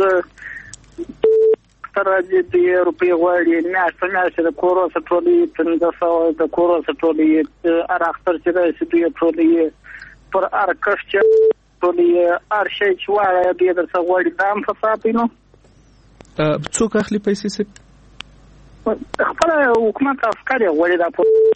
تر دې د روپی غواړي نه څنګه چې د کورو سټولي پنځه سوه د کورو سټولي ار اختر چې د سټولي ټولي پر ار کښ چې ټولي ار شي چې وایي د دې څه غواړي دا هم فساد نو څوک اخلي پیسې سي خپل حکومت افکار غواړي دا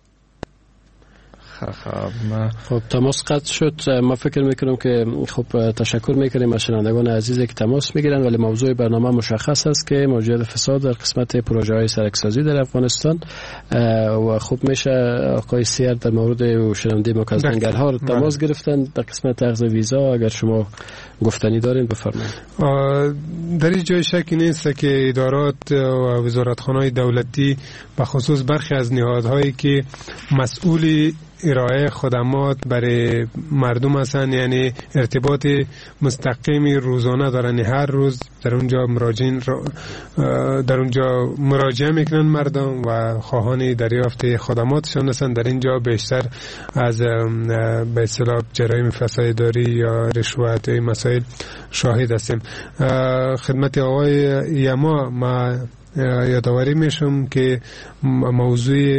خب تماس قطع شد. ما فکر میکنم که خب تشکر میکنیم از شنوندگان عزیزی که تماس میگیرن ولی موضوع برنامه مشخص است که موجودیت فساد در قسمت پروژه های سرکسازی در افغانستان و خوب میشه آقای سیر در مورد شنونده ما از ننگرهار تماس گرفتن در قسمت اخذ ویزا اگر شما گفتنی دارین بفرمایید. در این جای شکی نیست که ادارات و وزارتخانه‌های دولتی به خصوص برخی از نهادهایی که مسئول ارائه خدمات برای مردم هستند یعنی ارتباط مستقیمی روزانه دارن هر روز در اونجا مراجعین در اونجا مراجعه میکنن مردم و خواهان دریافت خدماتشان هستند در اینجا بیشتر از به اصطلاح جرایم فساد اداری یا رشوت و مسائل شاهد هستیم. خدمت آقای یما ما یادآوری میشم که موضوع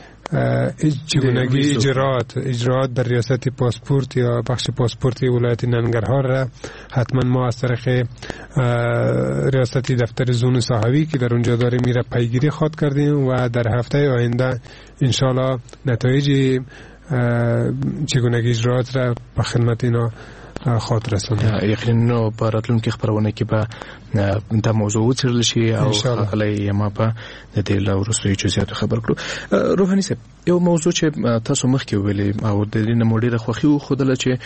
چگونگی اجراعات اجراعات در ریاست پاسپورت یا بخش پاسپورت ولایت ننگرهار را حتما ما از طریق ریاستی دفتر زون صحوی که در اونجا داریم میره پیگیری خواد کردیم و در هفته آینده انشالله نتایج چگونگی اجراعات را به خدمت اینا خاطر رسوند. یقینا په راتلونکي خبرونه کې به دا موضوع وڅېړل شي او خلک ما په د دې له وروستیو جزئیاتو خبر کړو. روحاني صاحب یو موضوع چې تاسو مخکې ویلې او د دې نه مو ډېره خوښي وښودله چې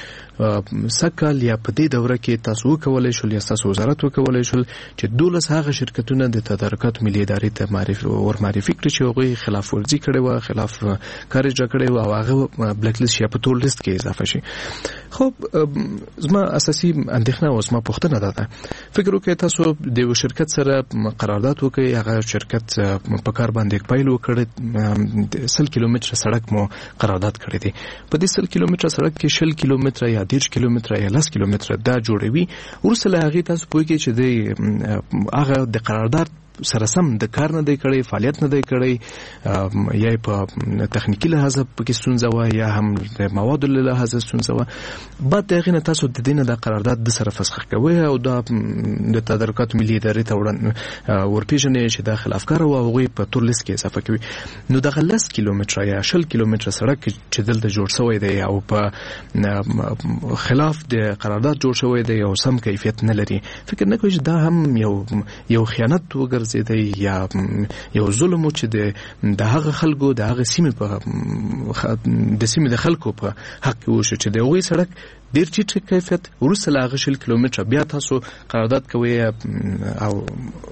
سږ یا په دې دوره کې تاسو وکولی شول یا ستاسو وزارت وکولی شول چې دولس هغه شرکتونه د تدارکاتو ملي ادارې ته معرفي ورمعرفي کړي چې هغوی خلاف ورزي کړې وه خلاف کار اجرا کړی و او هغه بلیک لیست یا په تور لیست کې اضافه شي. خب زما اساسي اندېښنه او زما پوښتنه ده ده فکر وکړئ تاسو د یو شرکت سره قرارداد وکړئ هغه شرکت په کار باندې پیل وکړي سل کیلومتره سړک مو قرارداد کړی دی په دې سل کیلومتره سړک کې شل کیلومتره یا دېرش کیلومتره یا لس کیلومتره دا جوړوي وروسته له هغې تاسو پوهېږئ چې د هغه د قرارداد سره سم د کار نه دی کړی، فعالیت نه دی کړی، یا په تخنیکی لحاظ پکې ستونزه وه یا هم د موادو له لحاظ ستونزه وه. بعد د هغې نه تاسو د دې نه دا قرارداد د سره فسخ کوئ او دا د تدارکاتو ملي ادارې ته ورپېژنئ چې دا خلافکار او هغوی په تور لیست کې اضافه کوي. نو دغه لس کیلومتره یا شل کیلومتره سړک چې دلته جوړ شوی دی او په خلاف د قرارداد جوړ شوی دی او سم کیفیت نه لري، فکر نه کوئ چې دا هم یو یو خیانت وګرځېدی یا یو ظلم و چې د هغه خلکو د هغه سیمې په د سیمې د خلکو په حق کې وشو چې د هغوی سړک ډېر ټیټ کیفیت، وروسته له هغه شل کیلومتره بیا تاسو قرارداد کوئ او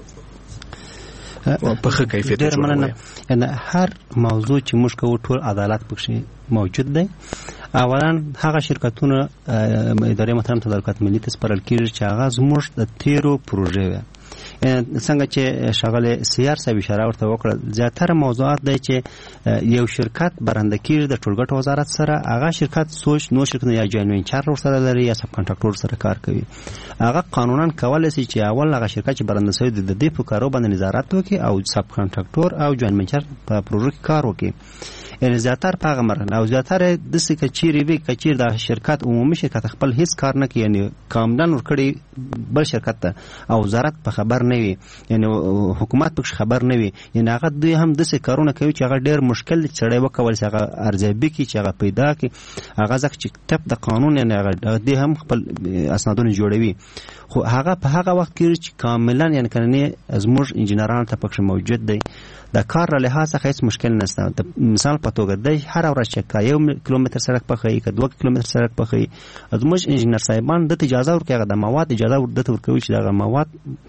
په ښه کیفیت ډېر مننه. یعنې هر موضوع چې موږ کوو ټول عدالت پکښې موجود دی. اولا هغه شرکتونه ادارې محترم تدارکات ملي ته سپارل کېږي چې هغه زموږ د تیرو پروژې وي. څنګه چې ښاغلی سیار صاحب اشاره ورته وکړه، زیاتره موضوعات دی چې یو شرکت برنده کېږي د ټولګټو وزارت سره، هغه شرکت سوچ نور شرکتونه یا جوین وینچر ورسره لري یا سب کانټراکټور سره کار کوي. هغه قانونا کولی شي چې اول هغه شرکت چې برنده شوی د دې په کارو باندې نظارت وکړي او سب کانټراکټور او جوین وینچر په پروژو کې کار وکړي. یعنې زیاتره په هغه مرحله او زیاتره داسې که چیرې وي که چیرې د شرکت عمومي شرکت خپل هېڅ کار نه کوي، یعنې کامدن ورکړي بل شرکت ته او وزارت په خبر نه وي، یعنې حکومت پکښې خبر نه وي، یعنې هغه دوی هم داسې کارونه کوي چې هغه ډېر مشکل دی چې سړی وکولی شي هغه ارزیابي کړي چې هغه پیدا کړي. هغه ځکه چې طب د قانون یعنې هغه دوی هم خپل اسنادونه جوړوي، خو هغه په هغه وخت کې چې کاملا یعنې کننې زموږ انجینرانو ته پکښې موجود دی. د کار له لحاظ څخه هیڅ مشکل نشته. د مثال په توګه دی هر ورځ چې که یو کیلومتر سړک پخوي که دوه کیلومتر سړک پخوي، زموږ انجینر صاحبان دته اجازه ورکوي، هغه د مواد اجازه دته ورکوي چې دغه مواد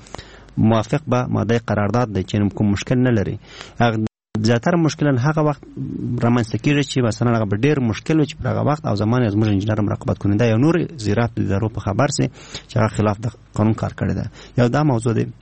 موافق به ماده قرارداد دی چې کوم مشکل نه لري. زیاتره مشکلان هغه وخت رامنځته کېږي چې مثلا هغه به ډېر مشکل وي چې په هغه وخت او زمان زموږ انجینر مراقبت کننده یا نور زیرات ادارو په خبر سي چې هغه خلاف د قانون کار کړی دی. یو دا موضوع دی.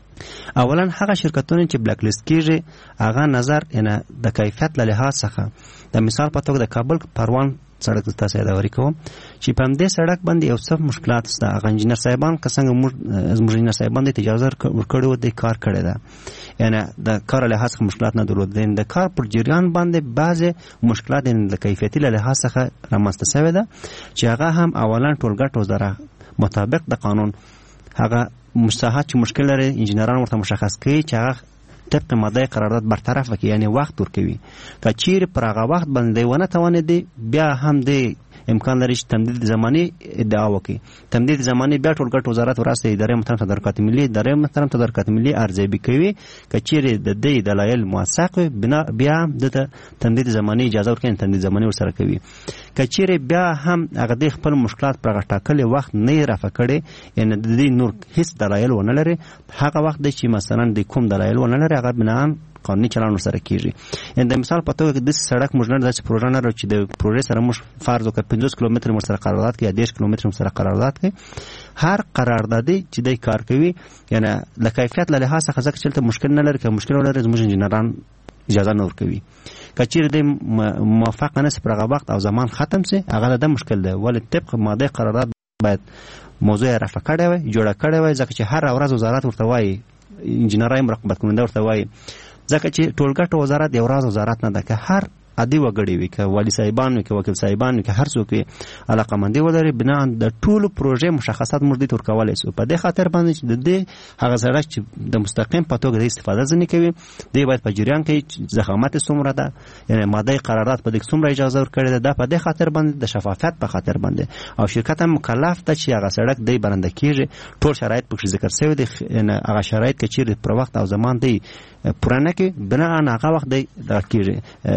اولا هغه شرکتونه چې بلیک لیست کېږي هغه نظر یعنې د کیفیت له لحاظ څخه د مثال په توګه د کابل پروان سړک ته تاسو یادوري کوم چې په همدې سړک باندې یو څه مشکلات شته. هغه انجینر صاحبان که څنګه موږ زموږ انجینر صاحبان ته اجازه ورکړې وه د کار کړی ده، یعنې د کار له لحاظ څخه مشکلات نه درلود. د کار پر جریان باندې بعضې مشکلات د کیفیتي له لحاظ څخه رامنځته شوې ده چې هغه هم اولا ټولګټ وزاره مطابق د قانون هغه مصطلحات چې مشکل لري انجینران ورته مشخص کوي چې هغه طبق ماده قرارداد برطرف وکړي، یعنې وخت ورکوي. که چیرې پر هغه وخت باندې ونه توانېدي بیا هم د امکان لري چې تمدید زماني ادعا وکړي. تمدید زماني بیا ټولګټ وزارت وراسته ادارې محترم تدارکات ملي ادارې محترم تدارکات ملي ارزیابي کوي. که چیرې د دې دلایل موثق وي بیا هم د تمدید زماني اجازه ورکوي، تمدید زماني ورسره کوي. که چیرې بیا هم هغه د خپل مشکلات پر هغه ټاکلي وخت نه رفع کړي، یعنې د دې نور هیڅ دلایل ونه لري، هغه وخت دی چې مثلا د کوم دلایل ونه لري هغه بناء قانوني چلند ورسره کېږي. یعنې د مثال په توګه داسې سړک موږ نه داسې پروژه نه لرو چې د پروژې سره موږ فرض وکړو پنځوس کیلومتره موږ سره قرارداد کوي یا دېرش کیلومتره موږ سره قرارداد کوي. هر قراردادي چې دی کار کوي یعنې له کیفیت له لحاظ څخه ځکه چې دلته مشکل نه لري، که مشکل ولري زموږ انجینران اجازه نه ورکوي. که چیرې دی موافق نه شي پر هغه وخت او زمان ختم شي هغه د مشکل دی، ولې طبق ماده قرارداد باید موضوع رفع کړی وي، جوړه کړی وي، ځکه چې هر ورځ وزارت ورته وایي، انجینرای مراقبت کننده ورته وایي، ځکه چې ټولګټو وزارت یو ورځ وزارت نه ده. که هر عادي وګړي وي، که والي صاحبان وي، که وکیل صاحبان وي، که هر څوک وي علاقمندي ولري بنا د ټولو پروژې مشخصات موږ دې ته ورکولی شو. په دې خاطر باندې چې د دې هغه سړک چې د مستقیم په توګه د استفاده ځنې کوي دی باید په جریان کې ضخامت څومره ده، یعنې ماده قرارداد په دې څومره اجازه ورکړې ده، دا په دې خاطر باندې د شفافیت په خاطر باندې او شرکت هم مکلف ده چې هغه سړک دی برنده کېږي. ټول شرایط پکښې ذکر شوي دي، هغه شرایط که چیرې پر وخت او زمان دی پوره نه کړي بنا هغه وخت دی دغه کېږي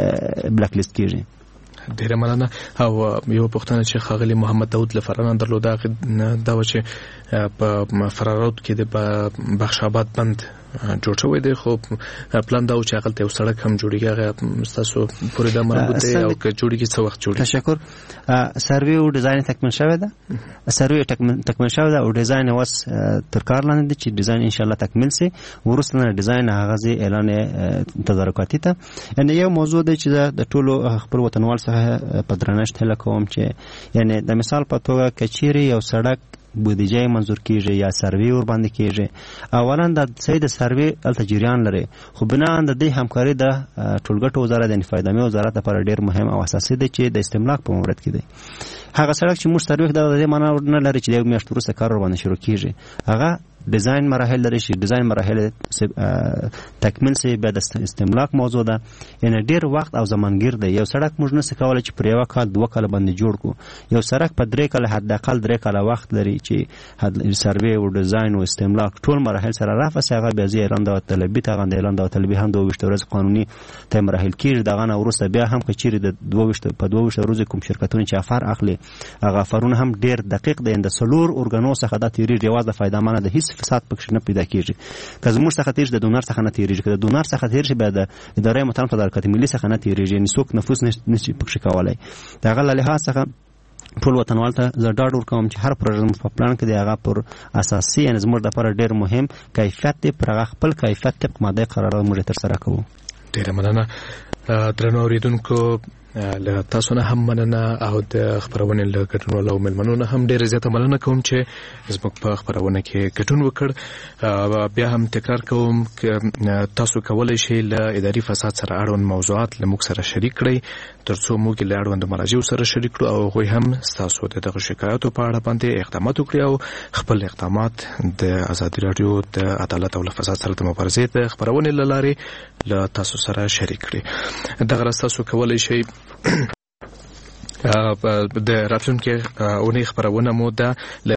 بلیک لیست کېږي. ډیره مننه. او یو پوښتنه چې ښاغلي محمد داود له فراران درلوده دا و چې په فرارات کې د بخش آباد بند جوړ شوی دی، خو پلان دا و چې هغلته یو سړک هم جوړېږي، هغه ستاسو پورې دا مربوط دی او که جوړېږي څه وخت جوړېږي؟ تشکر. سروې او ډیزاین تکمیل شوی ده، سروې تکمیل شوی ده او ډیزاین اوس تر کار لاندې دی چې ډیزاین ان شاء الله تکمیل سي. وروسته نه ډیزاین هغه ځای اعلان تدارکاتي ته. یعنې یو موضوع دی چې د ټولو خپل وطنوال څخه په درنښت هیله کوم چې یعنې د مثال په توګه که چیرې یو سړک بودیجه منظور کیږي یا سروي ور باندې کیږي. اولا د صحیح د سروي الته جریان لري، خو بنا د دې همکاري د ټولګټو وزارت د انفرادي وزارت لپاره ډیر مهم او اساسي دی چې د استملاک په مورد کې دی. هغه سړک چې موږ سروي د دې معنا نه لري چې د میاشتو وروسته کار ور باندې شروع کیږي. هغه ډیزاین مراحل لري چې ډیزاین مراحل تکمیل سي به د استملاک موضوع ده، یعنی ډیر وخت او زمانګیر دی. یو سړک موږ نشو کولای چې پر یو کال دوه کال باندې جوړ کو. یو سړک په درې کال حد اقل درې کال وخت لري چې سروي او ډیزاین او استملاک ټول مراحل سره رافسه. هغه بیا زی اعلان داوطلبي ته غند اعلان داوطلبي هم دوه وشت ورځ قانوني ته مراحل کیږي. دغه نه ورسته بیا هم کچيري د دوه وشت په دوه وشت ورځ کوم شرکتونه چې افر اخلي هغه فرونه هم ډیر دقیق دي. د سلور اورګانو څخه د تیری ریواز د فائدہ مانه د هیڅ فساد پکښ نه پیدا کیږي. که زموږ څخه تیر د دونر څخه نه تیریږي، که د دونر څخه تیر شي به د ادارې متعلق تدارکات ملي څخه نه تیریږي، یعنی څوک نفوذ نشي پکښ کولای. دغه له لحاظ څخه ټول وطنوال ته زه ډاډ ورکوم چې هر پروژه په پلان کې دی هغه پر اساسي یعنی زموږ لپاره ډیر مهم کیفیت دی. پر هغه خپل کیفیت طبق ماده قرارداد موږ تر سره کوو. ډیره مننه درنو اوریدونکو، له تاسو نه هم مننه او د خبرونه له ګډون او ملمنو نه هم ډیره زیاته مننه کوم چې زموږ په خبرونه کې ګډون وکړ. بیا هم تکرار کوم چې تاسو کولای شئ له اداري فساد سره اړوند موضوعات له موږ سره شریک کړئ ترڅو موږ له اړوند مراجعو سره شریک کړو او هغوی هم تاسو د دغه شکایاتو په اړه باندې اقدامات وکړي او خپل اقدامات د ازادي راډیو د عدالت او فساد سره د مبارزې د خبرونه له لارې له تاسو سره شریک کړي. دغه تاسو کولای شئ د راتلونکي اونۍ خبرونه مو ده